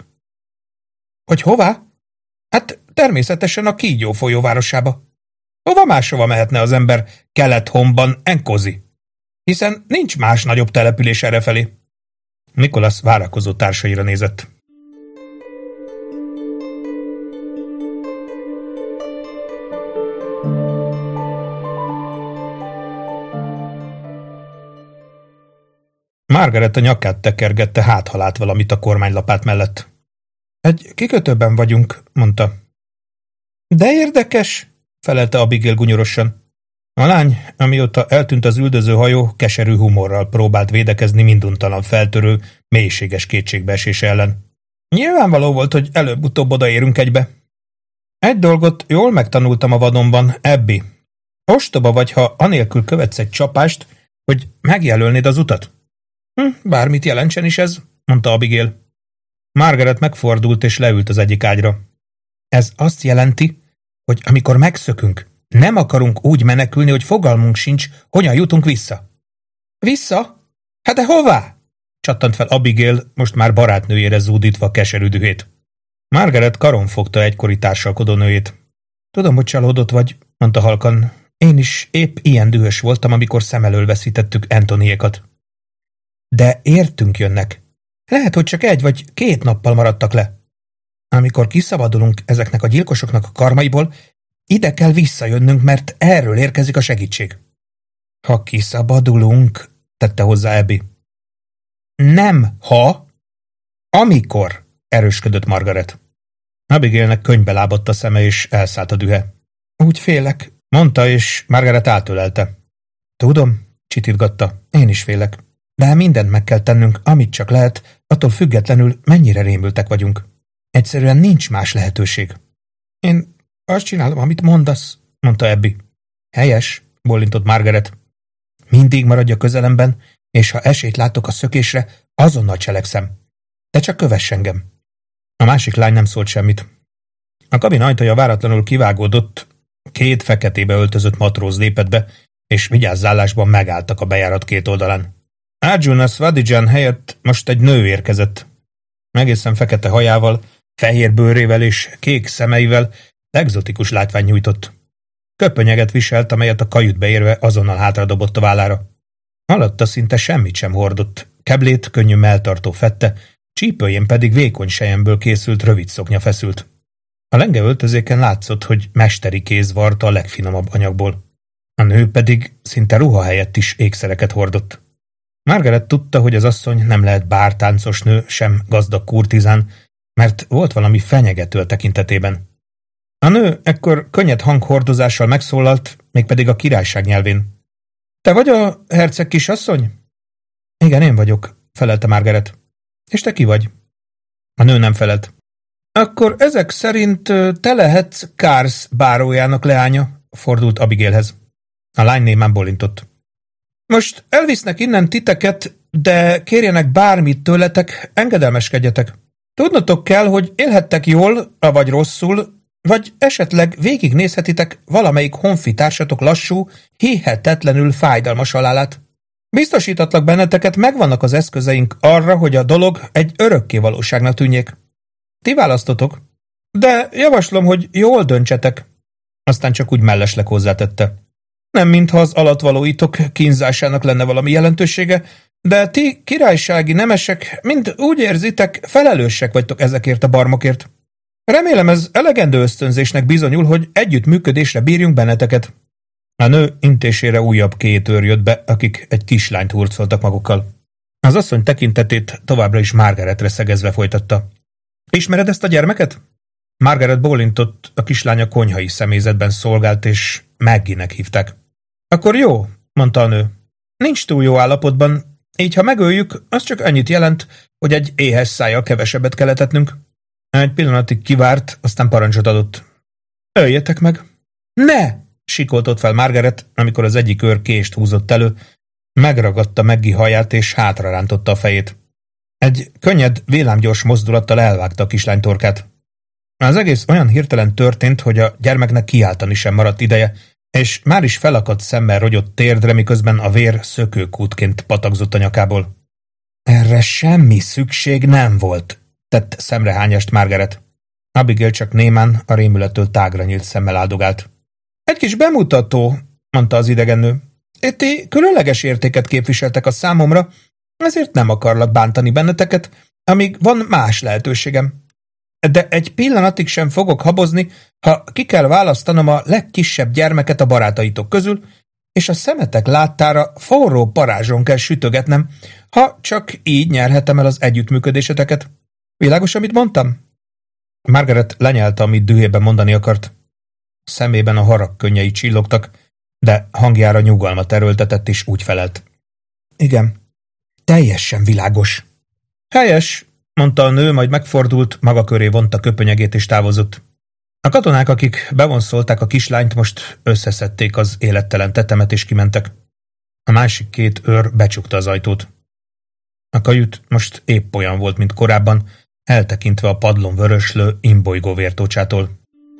Hogy hová? Hát természetesen a Kígyó folyóvárosába. Hova máshova mehetne az ember Kelet-Homban, Enkozi? Hiszen nincs más nagyobb település errefelé. Nicholas várakozó társaira nézett. Margaret a nyakát tekergette, hát ha lát valamit a kormánylapát mellett. Egy kikötőben vagyunk, mondta. De érdekes, felelte Abigail gunyorosan. A lány, amióta eltűnt az üldöző hajó, keserű humorral próbált védekezni minduntalan feltörő, mélységes kétségbeesés ellen. Nyilvánvaló volt, hogy előbb-utóbb odaérünk egybe. Egy dolgot jól megtanultam a vadonban, Abby. Ostoba vagy, ha anélkül követsz egy csapást, hogy megjelölnéd az utat. Bármit jelentsen is ez, mondta Abigail. Margaret megfordult és leült az egyik ágyra. Ez azt jelenti, hogy amikor megszökünk, nem akarunk úgy menekülni, hogy fogalmunk sincs, hogyan jutunk vissza. Vissza? Hát de hová? Csattant fel Abigail, most már barátnőjére zúdítva keserű dühét. Margaret karon fogta egykori társalkodónőjét. Tudom, hogy csalódott vagy, mondta halkan. Én is épp ilyen dühös voltam, amikor szem elől veszítettük Antoniékat. De értünk jönnek. Lehet, hogy csak 1 vagy 2 nappal maradtak le. Amikor kiszabadulunk ezeknek a gyilkosoknak a karmaiból, ide kell visszajönnünk, mert erről érkezik a segítség. Ha kiszabadulunk, tette hozzá Abby. Nem, ha, amikor, erősködött Margaret. Abigailnek könnybe lábadt a szeme, és elszállt a dühe. Úgy félek, mondta, és Margaret átölelte. Tudom, csitítgatta, én is félek. De mindent meg kell tennünk, amit csak lehet, attól függetlenül mennyire rémültek vagyunk. Egyszerűen nincs más lehetőség. Én azt csinálom, amit mondasz, mondta Abby. Helyes, bólintott Margaret. Mindig maradj a közelemben, és ha esélyt látok a szökésre, azonnal cselekszem. De csak kövess engem. A másik lány nem szólt semmit. A kabin ajtaja váratlanul kivágódott, 2 feketébe öltözött matróz lépett be, és vigyázzálásban megálltak a bejárat 2 oldalán. Arjuna Svadijan helyett most egy nő érkezett. Egészen fekete hajával, fehér bőrével és kék szemeivel egzotikus látvány nyújtott. Köpönyeget viselt, amelyet a kajütbe érve azonnal hátradobott a vállára. Alatta szinte semmit sem hordott, keblét könnyű melltartó fette, csípőjén pedig vékony selyemből készült rövid szoknya feszült. A lenge öltözéken látszott, hogy mesteri kéz varta a legfinomabb anyagból. A nő pedig szinte ruha helyett is ékszereket hordott. Margaret tudta, hogy az asszony nem lehet bártáncos nő, sem gazdag kurtizán, mert volt valami fenyegető a tekintetében. A nő ekkor könnyed hanghordozással megszólalt, mégpedig a királyság nyelvén. Te vagy a herceg kisasszony? Igen, én vagyok, felelte Margaret. És te ki vagy? A nő nem felelt. Akkor ezek szerint te lehetsz Kars bárójának leánya, fordult Abigailhez. A lány némán bólintott. Most elvisznek innen titeket, de kérjenek bármit tőletek, engedelmeskedjetek. Tudnotok kell, hogy élhettek jól, vagy rosszul, vagy esetleg végignézhetitek valamelyik honfitársatok lassú, hihetetlenül fájdalmas halálát. Biztosítatlak benneteket, megvannak az eszközeink arra, hogy a dolog egy örökké valóságnak tűnjék. Ti választotok, de javaslom, hogy jól döntsetek. Aztán csak úgy mellesleg hozzátette. Nem mintha az alattvalóitok kínzásának lenne valami jelentősége, de ti királysági nemesek mind úgy érzitek, felelősek vagytok ezekért a barmokért. Remélem ez elegendő ösztönzésnek bizonyul, hogy együttműködésre bírjunk benneteket. A nő intésére újabb 2 őr jött be, akik egy kislányt hurcoltak magukkal. Az asszony tekintetét továbbra is Margaretre szegezve folytatta. Ismered ezt a gyermeket? Margaret bólintott, a kislány a konyhai személyzetben szolgált, és Maggie-nek hívták. Akkor jó, mondta a nő. Nincs túl jó állapotban, így ha megöljük, az csak annyit jelent, hogy egy éhes szájjal kevesebbet kell etetnünk. Egy pillanatig kivárt, aztán parancsot adott. Öljetek meg! Ne! Sikoltott fel Margaret, amikor az egyik őr kést húzott elő, megragadta Maggie haját és hátra rántotta a fejét. Egy könnyed, villámgyors mozdulattal elvágta a kislány torkát. Az egész olyan hirtelen történt, hogy a gyermeknek kiáltani sem maradt ideje, és már is felakadt szemmel rogyott térdre, miközben a vér szökőkútként patakzott a nyakából. Erre semmi szükség nem volt, tett szemrehányást Margaret. Abigail csak némán a rémülettől tágra nyílt szemmel áldogált. Egy kis bemutató, mondta az idegennő. Ti különleges értéket képviseltek a számomra, ezért nem akarlak bántani benneteket, amíg van más lehetőségem. De egy pillanatig sem fogok habozni, ha ki kell választanom a legkisebb gyermeket a barátaitok közül, és a szemetek láttára forró parázson kell sütögetnem, ha csak így nyerhetem el az együttműködéseteket. Világos, amit mondtam? Margaret lenyelte, amit dühében mondani akart. Szemében a harag könnyei csillogtak, de hangjára nyugalmat erőltetett, és úgy felelt. Igen, teljesen világos. Helyes, mondta a nő, majd megfordult, maga köré vonta köpönyegét és távozott. A katonák, akik bevonszolták a kislányt, most összeszedték az élettelen tetemet és kimentek. A másik 2 őr becsukta az ajtót. A kajüt most épp olyan volt, mint korábban, eltekintve a padlón vöröslő, imbolygó vértócsától.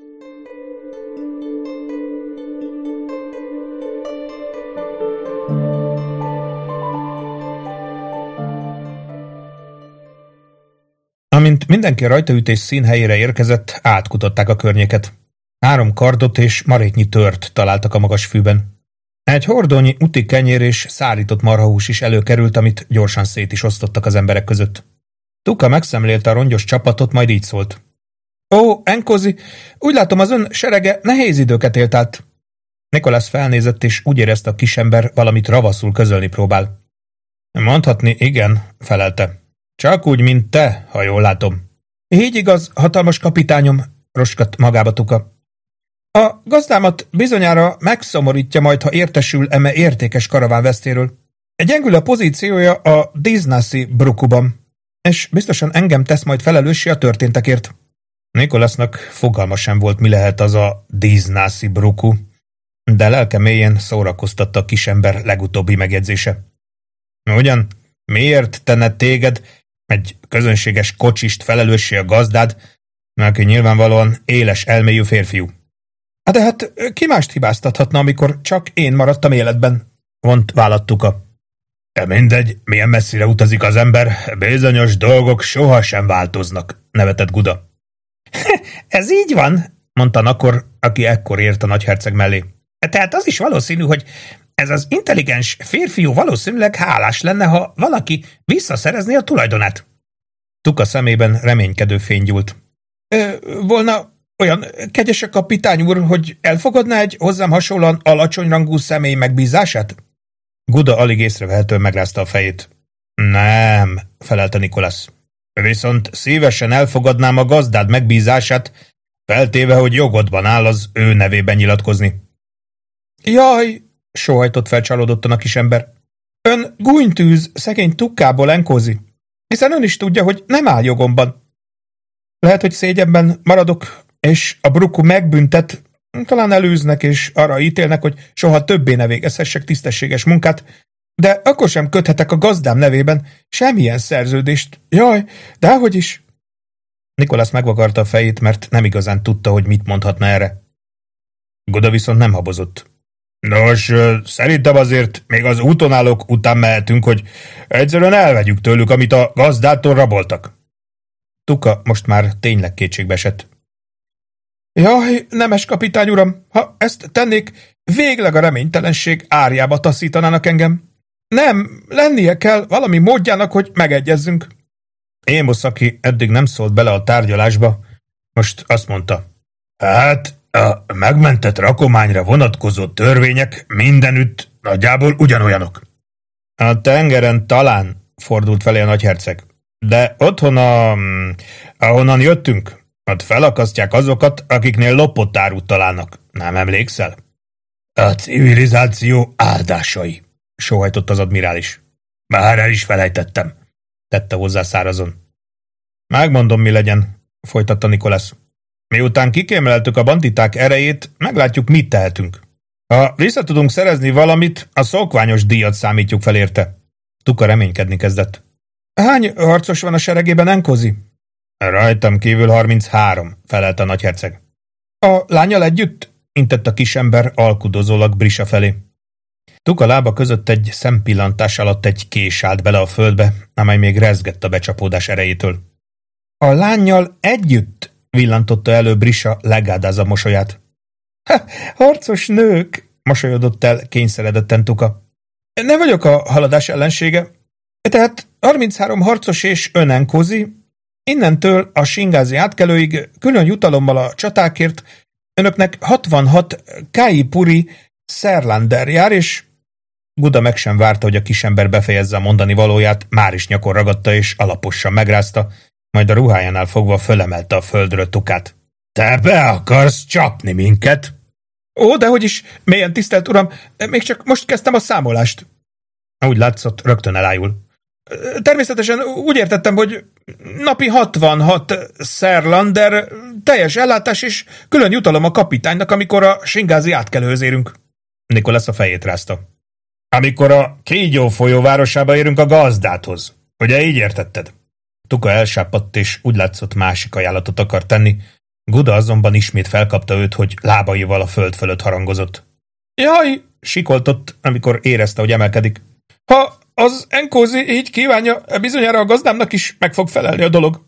Amint mindenki a rajtaütés színhelyére érkezett, átkutatták a környéket. 3 kardot és maréknyi tört találtak a magas fűben. Egy hordónyi úti kenyér és szárított marhahús is előkerült, amit gyorsan szét is osztottak az emberek között. Tuka megszemlélte a rongyos csapatot, majd így szólt. Ó, Enkozi, úgy látom az ön serege nehéz időket élt át. Nicholas felnézett, és úgy érezte a kisember valamit ravaszul közölni próbál. Mondhatni igen, felelte. Csak úgy, mint te, ha jól látom. Így igaz, hatalmas kapitányom, roskadt magába Tuka. A gazdámat bizonyára megszomorítja majd, ha értesül eme értékes karaván vesztéről. Gyengül a pozíciója a Diznaszi Brukuban, és biztosan engem tesz majd felelőssé a történtekért. Nicholasnak fogalma sem volt, mi lehet az a Diznaszi Bruku, de lelke mélyén szórakoztatta a kisember legutóbbi megjegyzése. Ugyan, miért tenne téged, egy közönséges kocsist felelőssé a gazdád, aki nyilvánvalóan éles elmélyű férfiú? De hát ki mást hibáztathatna, amikor csak én maradtam életben? Vont vállat Tuka. Mindegy, milyen messzire utazik az ember, bizonyos dolgok sohasem változnak, nevetett Guda. Ez így van, mondta Nakor, aki ekkor ért a nagyherceg mellé. Tehát az is valószínű, hogy ez az intelligens férfiú valószínűleg hálás lenne, ha valaki visszaszerezné a tulajdonát. Tuka szemében reménykedő fény gyúlt. Volna olyan kegyes a kapitány úr, hogy elfogadná egy hozzám hasonlóan alacsony rangú személy megbízását? Guda alig észrevehetően megrázta a fejét. Nem, felelte Nicholas. Viszont szívesen elfogadnám a gazdád megbízását, feltéve, hogy jogodban áll az ő nevében nyilatkozni. Jaj, sóhajtott fel csalódottan a kisember. Ön gúnytűz szegény Tukából enkózi, hiszen ön is tudja, hogy nem áll jogomban. Lehet, hogy szégyenben maradok, és a Bruku megbüntet, talán elűznek, és arra ítélnek, hogy soha többé ne végezhessek tisztességes munkát, de akkor sem köthetek a gazdám nevében semmilyen szerződést. Jaj, dehogy is. Nicholas megvakarta a fejét, mert nem igazán tudta, hogy mit mondhatna erre. Guda viszont nem habozott. Nos, szerintem azért még az útonállók után mehetünk, hogy egyszerűen elvegyük tőlük, amit a gazdától raboltak. Tuka most már tényleg kétségbe esett. Jaj, nemes kapitány uram, ha ezt tennék, végleg a reménytelenség árjába taszítanának engem. Nem, lennie kell valami módjának, hogy megegyezzünk. Amos, aki eddig nem szólt bele a tárgyalásba, most azt mondta. Hát, a megmentett rakományra vonatkozó törvények mindenütt nagyjából ugyanolyanok. A tengeren talán, fordult felé a nagyherceg, de otthon ahonnan jöttünk, ott felakasztják azokat, akiknél lopott árut találnak. Nem emlékszel? A civilizáció áldásai, sóhajtott az admirális. Már el is felejtettem, tette hozzá szárazon. Megmondom, mi legyen, folytatta Nicholas. Miután kikémleltük a banditák erejét, meglátjuk, mit tehetünk. Ha vissza tudunk szerezni valamit, a szokványos díjat számítjuk fel érte. Tuka reménykedni kezdett. Hány harcos van a seregében, Enkozi? Rajtam kívül 33, felelte a nagyherceg. A lányal együtt? Intett a kisember alkudozólag Brisa felé. Tuka lába között egy szempillantás alatt egy kés állt bele a földbe, amely még rezgett a becsapódás erejétől. A lánnyal együtt? Villantotta elő Brisa legádázabb mosolyát. Harcos nők, mosolyodott el kényszeredetten Tuka. Nem vagyok a haladás ellensége. Tehát 33 harcos és ön Enkozi, innentől a Singázi átkelőig külön jutalommal a csatákért önöknek 66 Kaipuri Serlander jár, és Guda meg sem várta, hogy a kisember befejezze a mondani valóját, már is nyakon ragadta és alaposan megrázta, majd a ruhájánál fogva fölemelte a földről Tukát. Te be akarsz csapni minket? Ó, dehogy is, mélyen tisztelt uram, még csak most kezdtem a számolást. Úgy látszott, rögtön elájul. Természetesen úgy értettem, hogy napi 66 Serlander, teljes ellátás és külön jutalom a kapitánynak, amikor a Singázi átkelőhöz érünk. Nicholas a fejét rázta. Amikor a Kígyó folyó városába érünk a gazdáthoz. Ugye így értetted? Tuka elsápadt, és úgy látszott, másik ajánlatot akar tenni. Guda azonban ismét felkapta őt, hogy lábaival a föld fölött harangozott. Jaj, sikoltott, amikor érezte, hogy emelkedik. Ha az Enkozi így kívánja, bizonyára a gazdámnak is meg fog felelni a dolog.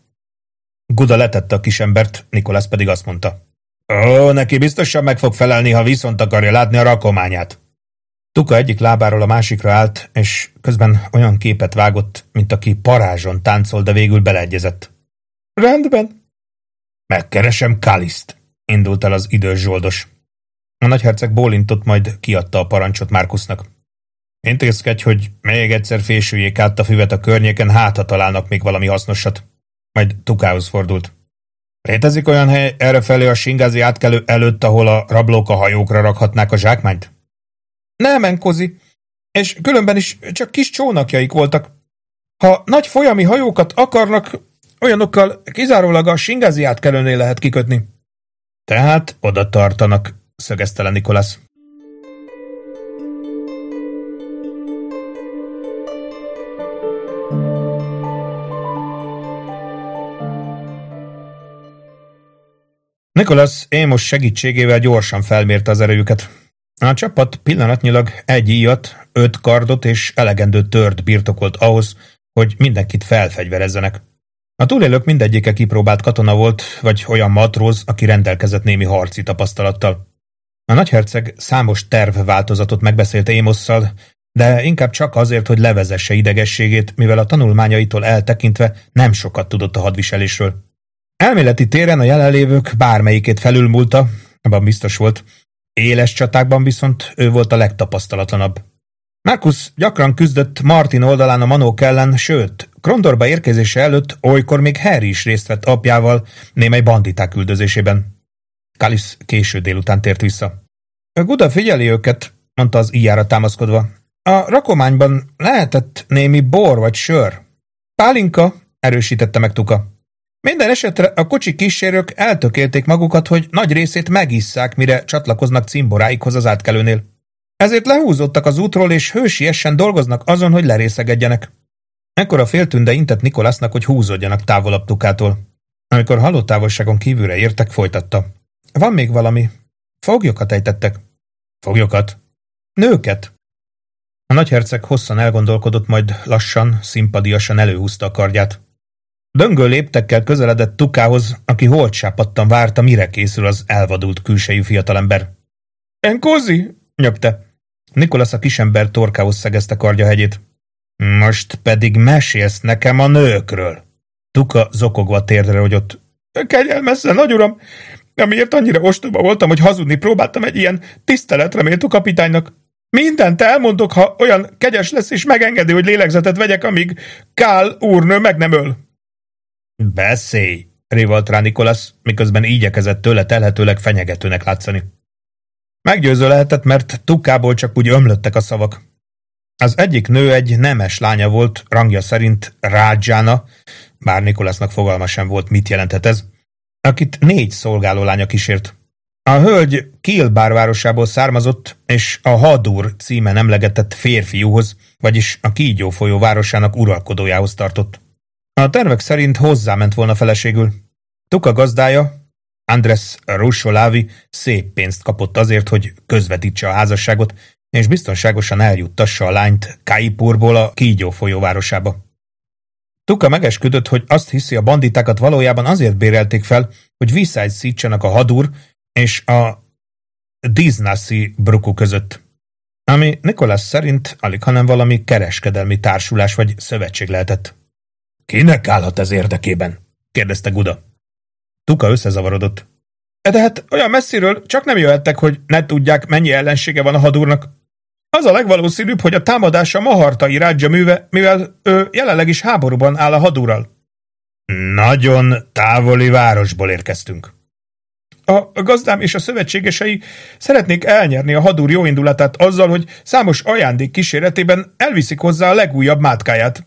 Guda letette a kisembert, Nicholas pedig azt mondta. Ó, neki biztosan meg fog felelni, ha viszont akarja látni a rakományát. Tuka egyik lábáról a másikra állt, és közben olyan képet vágott, mint aki parázson táncol, de végül beleegyezett. Rendben. Megkeresem Kaliszt, indult el az idős zsoldos. A nagyherceg bólintott, majd kiadta a parancsot Markusnak. Intézkedj, hogy még egyszer fésüljék át a füvet a környéken, hát ha találnak még valami hasznosat. Majd Tukához fordult. Létezik olyan hely errefelé a Singázi átkelő előtt, ahol a rablók a hajókra rakhatnák a zsákmányt? Nem, Enkozi, és különben is csak kis csónakjaik voltak. Ha nagy folyami hajókat akarnak, olyanokkal kizárólag a Singázi átkelőnél lehet kikötni. Tehát oda tartanak, szögezte le Nicholas. Nicholas Amos segítségével gyorsan felmérte az erőjüket. A csapat pillanatnyilag egy íjat, 5 kardot és elegendő tört birtokolt ahhoz, hogy mindenkit felfegyverezzenek. A túlélők mindegyike kipróbált katona volt, vagy olyan matróz, aki rendelkezett némi harci tapasztalattal. A nagyherceg számos tervváltozatot megbeszélt Amosszal, de inkább csak azért, hogy levezesse idegességét, mivel a tanulmányaitól eltekintve nem sokat tudott a hadviselésről. Elméleti téren a jelenlévők bármelyikét felülmúlta, abban biztos volt, éles csatákban viszont ő volt a legtapasztalatlanabb. Marcus gyakran küzdött Martin oldalán a manók ellen, sőt, Krondorba érkezése előtt olykor még Harry is részt vett apjával némely banditák üldözésében. Kalisz késő délután tért vissza. Guda figyeli őket, mondta az íjára támaszkodva. A rakományban lehetett némi bor vagy sör. Pálinka, erősítette meg Tuka. Minden esetre a kocsi kísérők eltökélték magukat, hogy nagy részét megisszák, mire csatlakoznak cimboráikhoz az átkelőnél. Ezért lehúzódtak az útról, és hősiesen dolgoznak azon, hogy lerészegedjenek. Ekkor a féltünde intett Nikolasznak, hogy húzódjanak távolabb Tukától. Amikor halótávolságon kívülre értek, folytatta. Van még valami. Foglyokat ejtettek. Foglyokat? Nőket. A nagyherceg hosszan elgondolkodott, majd lassan, szimpadiasan előhúzta a kardját. Döngő léptekkel közeledett Tukához, aki holtsápadtan várta, mire készül az elvadult külsejű fiatalember. Enkózi? Nyögte. Nikolasz a kisember torkához szegezte kardjahegyét. Most pedig mesélsz nekem a nőkről. Tuka zokogva térdre rogyott. Kegyelmezze, nagyuram, amiért annyira ostoba voltam, hogy hazudni próbáltam egy ilyen tiszteletre méltó kapitánynak. Mindent elmondok, ha olyan kegyes lesz és megengedi, hogy lélegzetet vegyek, amíg Kál úrnő meg nem öl. Beszélj, rivalt rá Nikolasz, miközben igyekezett tőle telhetőleg fenyegetőnek látszani. Meggyőző lehetett, mert Tukából csak úgy ömlöttek a szavak. Az egyik nő egy nemes lánya volt, rangja szerint Rádzsána, bár Nikolasznak fogalma sem volt, mit jelenthet ez, akit 4 szolgálólánya kísért. A hölgy Kilbár városából származott, és a Hadur címen emlegetett férfiúhoz, vagyis a Kígyó folyó városának uralkodójához tartott. A tervek szerint hozzáment volna feleségül. Tuka gazdája, Andres Russolávi szép pénzt kapott azért, hogy közvetítse a házasságot, és biztonságosan eljuttassa a lányt Kaipurból a Kígyó folyó városába. Tuka megesküdött, hogy azt hiszi, a banditákat valójában azért bérelték fel, hogy visszaegyszítsenek a Hadur és a Diznaszi Bruku között, ami Nikolász szerint alighanem valami kereskedelmi társulás vagy szövetség lehetett. Kinek állhat ez érdekében? Kérdezte Guda. Tuka összezavarodott. De hát olyan messziről csak nem jöhettek, hogy ne tudják, mennyi ellensége van a Hadurnak. Az a legvalószínűbb, hogy a támadása Mahartai Rádzsa műve, mivel ő jelenleg is háborúban áll a Hadurral. Nagyon távoli városból érkeztünk. A gazdám és a szövetségesei szeretnék elnyerni a Hadur jóindulatát azzal, hogy számos ajándék kíséretében elviszik hozzá a legújabb mátkáját.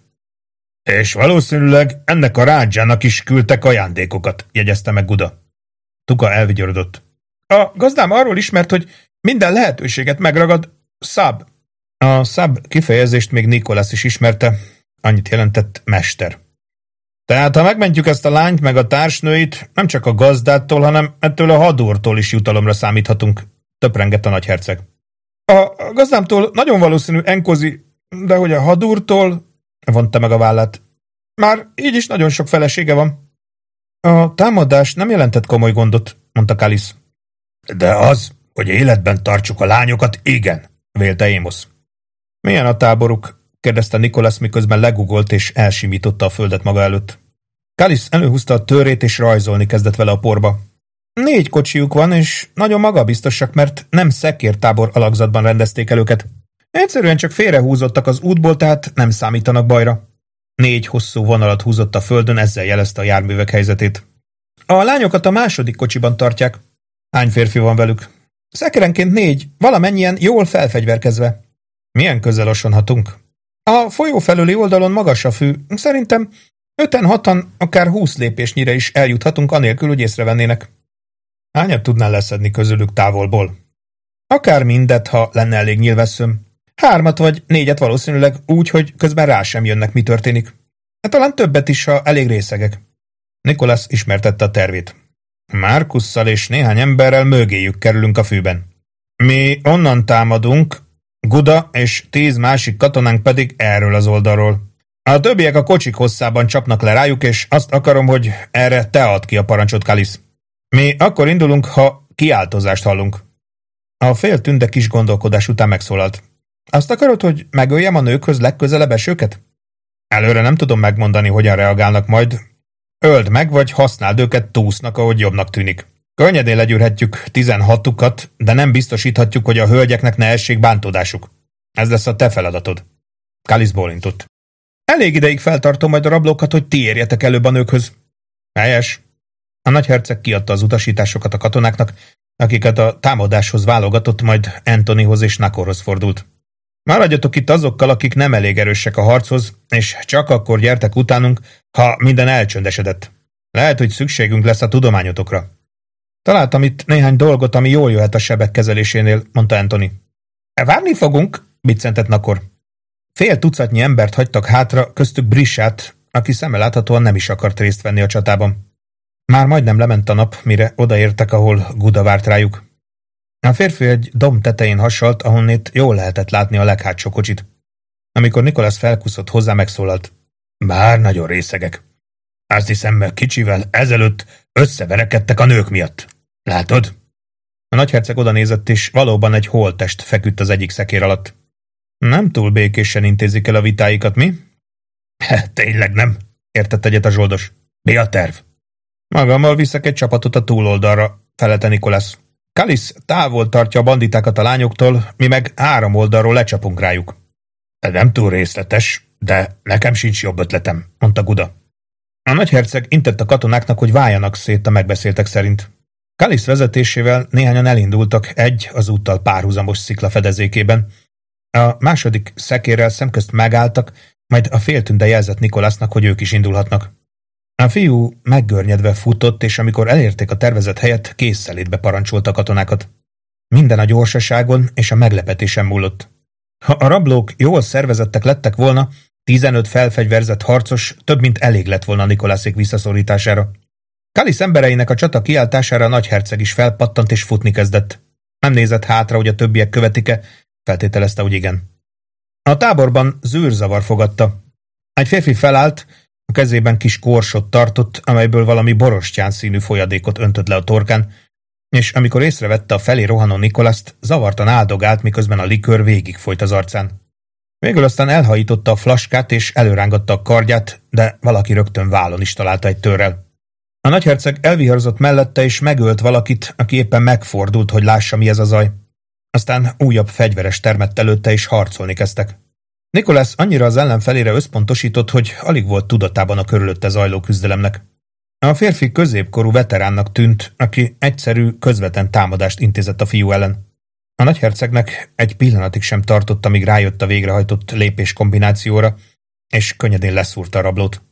És valószínűleg ennek a Rádzsának is küldtek ajándékokat, jegyezte meg Guda. Tuka elvigyorodott. A gazdám arról ismert, hogy minden lehetőséget megragad. Szab. A szab kifejezést még Nikolász is ismerte, annyit jelentett mester. Tehát ha megmentjük ezt a lányt meg a társnőit, nem csak a gazdától, hanem ettől a Hadurtól is jutalomra számíthatunk, töprengett a nagyherceg. A gazdámtól nagyon valószínű Enkozi, de hogy a Hadurtól, vonta meg a vállát. Már így is nagyon sok felesége van. A támadás nem jelentett komoly gondot, mondta Kalisz. De az, hogy életben tartsuk a lányokat, igen, vélte Émosz. Milyen a táboruk? Kérdezte Nikolász, miközben legugolt és elsimította a földet maga előtt. Kalisz előhúzta a törét és rajzolni kezdett vele a porba. 4 kocsijuk van, és nagyon magabiztosak, mert nem szekértábor alakzatban rendezték el őket. Egyszerűen csak félrehúzottak az útból, tehát nem számítanak bajra. 4 hosszú vonalat húzott a földön, ezzel jelezte a járművek helyzetét. A lányokat a második kocsiban tartják. Hány férfi van velük? Szekerenként 4, valamennyien jól felfegyverkezve. Milyen közel osonhatunk? A folyó felüli oldalon magas a fű. Szerintem 5-6, akár 20 lépésnyire is eljuthatunk, anélkül, hogy észrevennének. Hányat tudnál leszedni közülük távolból? Akár mindet, ha lenne elég nyilvesszőm. 3 vagy 4 valószínűleg úgy, hogy közben rá sem jönnek, mi történik. Talán többet is, ha elég részegek. Nikolász ismertette a tervét. Marcusszal és néhány emberrel mögéjük kerülünk a fűben. Mi onnan támadunk, Guda és 10 másik katonánk pedig erről az oldalról. A többiek a kocsik hosszában csapnak le rájuk, és azt akarom, hogy erre te add ki a parancsot, Kalisz. Mi akkor indulunk, ha kiáltozást hallunk. A fél tünde kis gondolkodás után megszólalt. Azt akarod, hogy megöljem a nőkhöz legközelebb esőket? Előre nem tudom megmondani, hogyan reagálnak majd. Öld meg, vagy használd őket túsznak, ahogy jobbnak tűnik. Könnyedén legyűrhetjük 16-ukat, de nem biztosíthatjuk, hogy a hölgyeknek ne essék bántódásuk. Ez lesz a te feladatod. Kalisz bólintott. Elég ideig feltartom majd a rablókat, hogy ti érjetek előbb a nőkhöz. Helyes. A nagyherceg kiadta az utasításokat a katonáknak, akiket a támadáshoz válogatott, majd Antonyhoz és Nakorhoz fordult. Maradjatok itt azokkal, akik nem elég erősek a harchoz, és csak akkor gyertek utánunk, ha minden elcsöndesedett. Lehet, hogy szükségünk lesz a tudományotokra. Találtam itt néhány dolgot, ami jól jöhet a sebek kezelésénél, mondta Antony. Várni fogunk, biccentett Nakor. Fél tucatnyi embert hagytak hátra, köztük Brissát, aki szemmeláthatóan nem is akart részt venni a csatában. Már majdnem lement a nap, mire odaértek, ahol Guda várt rájuk. A férfi egy domb tetején hasalt, ahonnét jól lehetett látni a leghátsó kocsit. Amikor Nicholas felkuszott hozzá, megszólalt. Bár nagyon részegek. Azt hiszem, kicsivel ezelőtt összeverekedtek a nők miatt. Látod? A nagyherceg oda nézett, és valóban egy holttest feküdt az egyik szekér alatt. Nem túl békésen intézik el a vitáikat, mi? Tényleg nem, értett egyet a zsoldos. Mi a terv? Magammal viszek egy csapatot a túloldalra, felelte Nicholas. Kalisz távol tartja a banditákat a lányoktól, mi meg 3 oldalról lecsapunk rájuk. Nem túl részletes, de nekem sincs jobb ötletem, mondta Guda. A nagyherceg intett a katonáknak, hogy váljanak szét a megbeszéltek szerint. Kalisz vezetésével néhányan elindultak egy az úttal párhuzamos szikla fedezékében. A második szekérrel szemközt megálltak, majd a féltünde jelzett Nicholasnak, hogy ők is indulhatnak. A fiú meggörnyedve futott, és amikor elérték a tervezett helyet, készszelétbe parancsolta a katonákat. Minden a gyorsaságon és a meglepetésen múlott. Ha a rablók jól szervezettek lettek volna, 15 felfegyverzett harcos több mint elég lett volna Nicholászék visszaszorítására. Kalisz embereinek a csata kiáltására a nagyherceg is felpattant és futni kezdett. Nem nézett hátra, hogy a többiek követik-e, feltételezte, hogy igen. A táborban zűrzavar fogadta. Egy férfi felállt, a kezében kis korsot tartott, amelyből valami borostyán színű folyadékot öntött le a torkán, és amikor észrevette a felé rohanó Nicholaszt, zavartan áldogált, miközben a likőr végigfolyt az arcán. Végül aztán elhajította a flaskát és előrángatta a kardját, de valaki rögtön vállon is találta egy törrel. A nagyherceg elviharzott mellette és megölt valakit, aki éppen megfordult, hogy lássa, mi ez a zaj. Aztán újabb fegyveres termett előtte, és harcolni kezdtek. Nicholas annyira az ellenfelére összpontosított, hogy alig volt tudatában a körülötte zajló küzdelemnek. A férfi középkorú veteránnak tűnt, aki egyszerű, közvetlen támadást intézett a fiú ellen. A nagyhercegnek egy pillanatig sem tartott, amíg rájött a végrehajtott lépés kombinációra, és könnyedén leszúrta a rablót.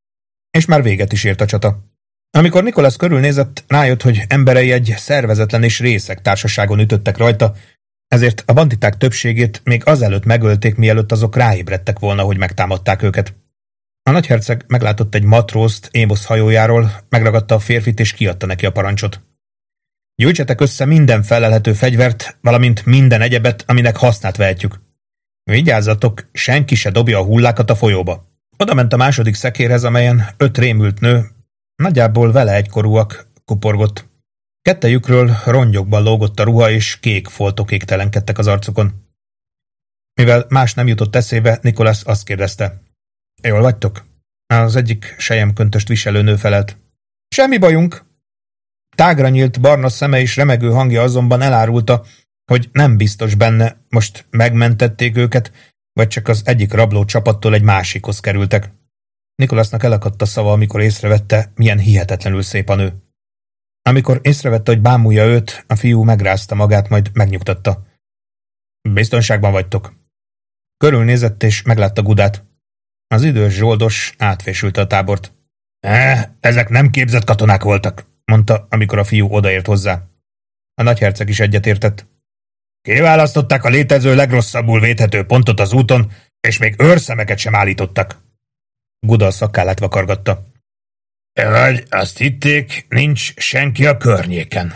És már véget is ért a csata. Amikor Nicholas körülnézett, rájött, hogy emberei egy szervezetlen és részeg társaságon ütöttek rajta, ezért a banditák többségét még azelőtt megölték, mielőtt azok ráébredtek volna, hogy megtámadták őket. A nagyherceg meglátott egy matrózt Émosz hajójáról, megragadta a férfit és kiadta neki a parancsot. Gyűjtsetek össze minden felelhető fegyvert, valamint minden egyebet, aminek hasznát vehetjük. Vigyázzatok, senki se dobja a hullákat a folyóba. Oda ment a második szekérhez, amelyen 5 rémült nő, nagyjából vele egykorúak, kuporgott. Kettejükről rongyokban lógott a ruha, és kék foltok égtelenkedtek az arcukon. Mivel más nem jutott eszébe, Nicholas azt kérdezte. Jól vagytok? Az egyik selyemköntöst viselő nő felelt. Semmi bajunk. Tágra nyílt barna szeme és remegő hangja azonban elárulta, hogy nem biztos benne, most megmentették őket, vagy csak az egyik rabló csapattól egy másikhoz kerültek. Nicholasnak elakadt a szava, amikor észrevette, milyen hihetetlenül szép a nő. Amikor észrevette, hogy bámulja őt, a fiú megrázta magát, majd megnyugtatta. Biztonságban vagytok. Körülnézett és meglátta Gudát. Az idős zsoldos átfésülte a tábort. Ezek nem képzett katonák voltak, mondta, amikor a fiú odaért hozzá. A nagyherceg is egyetértett. Kiválasztották a létező legrosszabbul védhető pontot az úton, és még őrszemeket sem állítottak. Guda a szakállát vakargatta. Vagy azt hitték, nincs senki a környéken.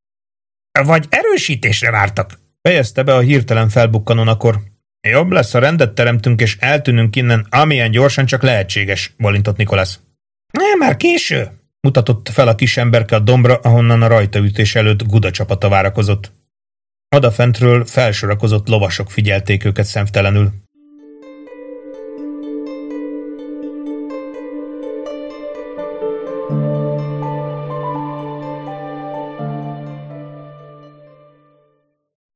Vagy erősítésre vártak, fejezte be a hirtelen felbukkanó Nakor. Jobb lesz, ha rendet teremtünk és eltűnünk innen, amilyen gyorsan csak lehetséges, bólintott Nicholas. Már késő, mutatott fel a kis emberke a dombra, ahonnan a rajtaütés előtt Guda csapata várakozott. Odafentről felsorakozott lovasok figyelték őket szemtelenül.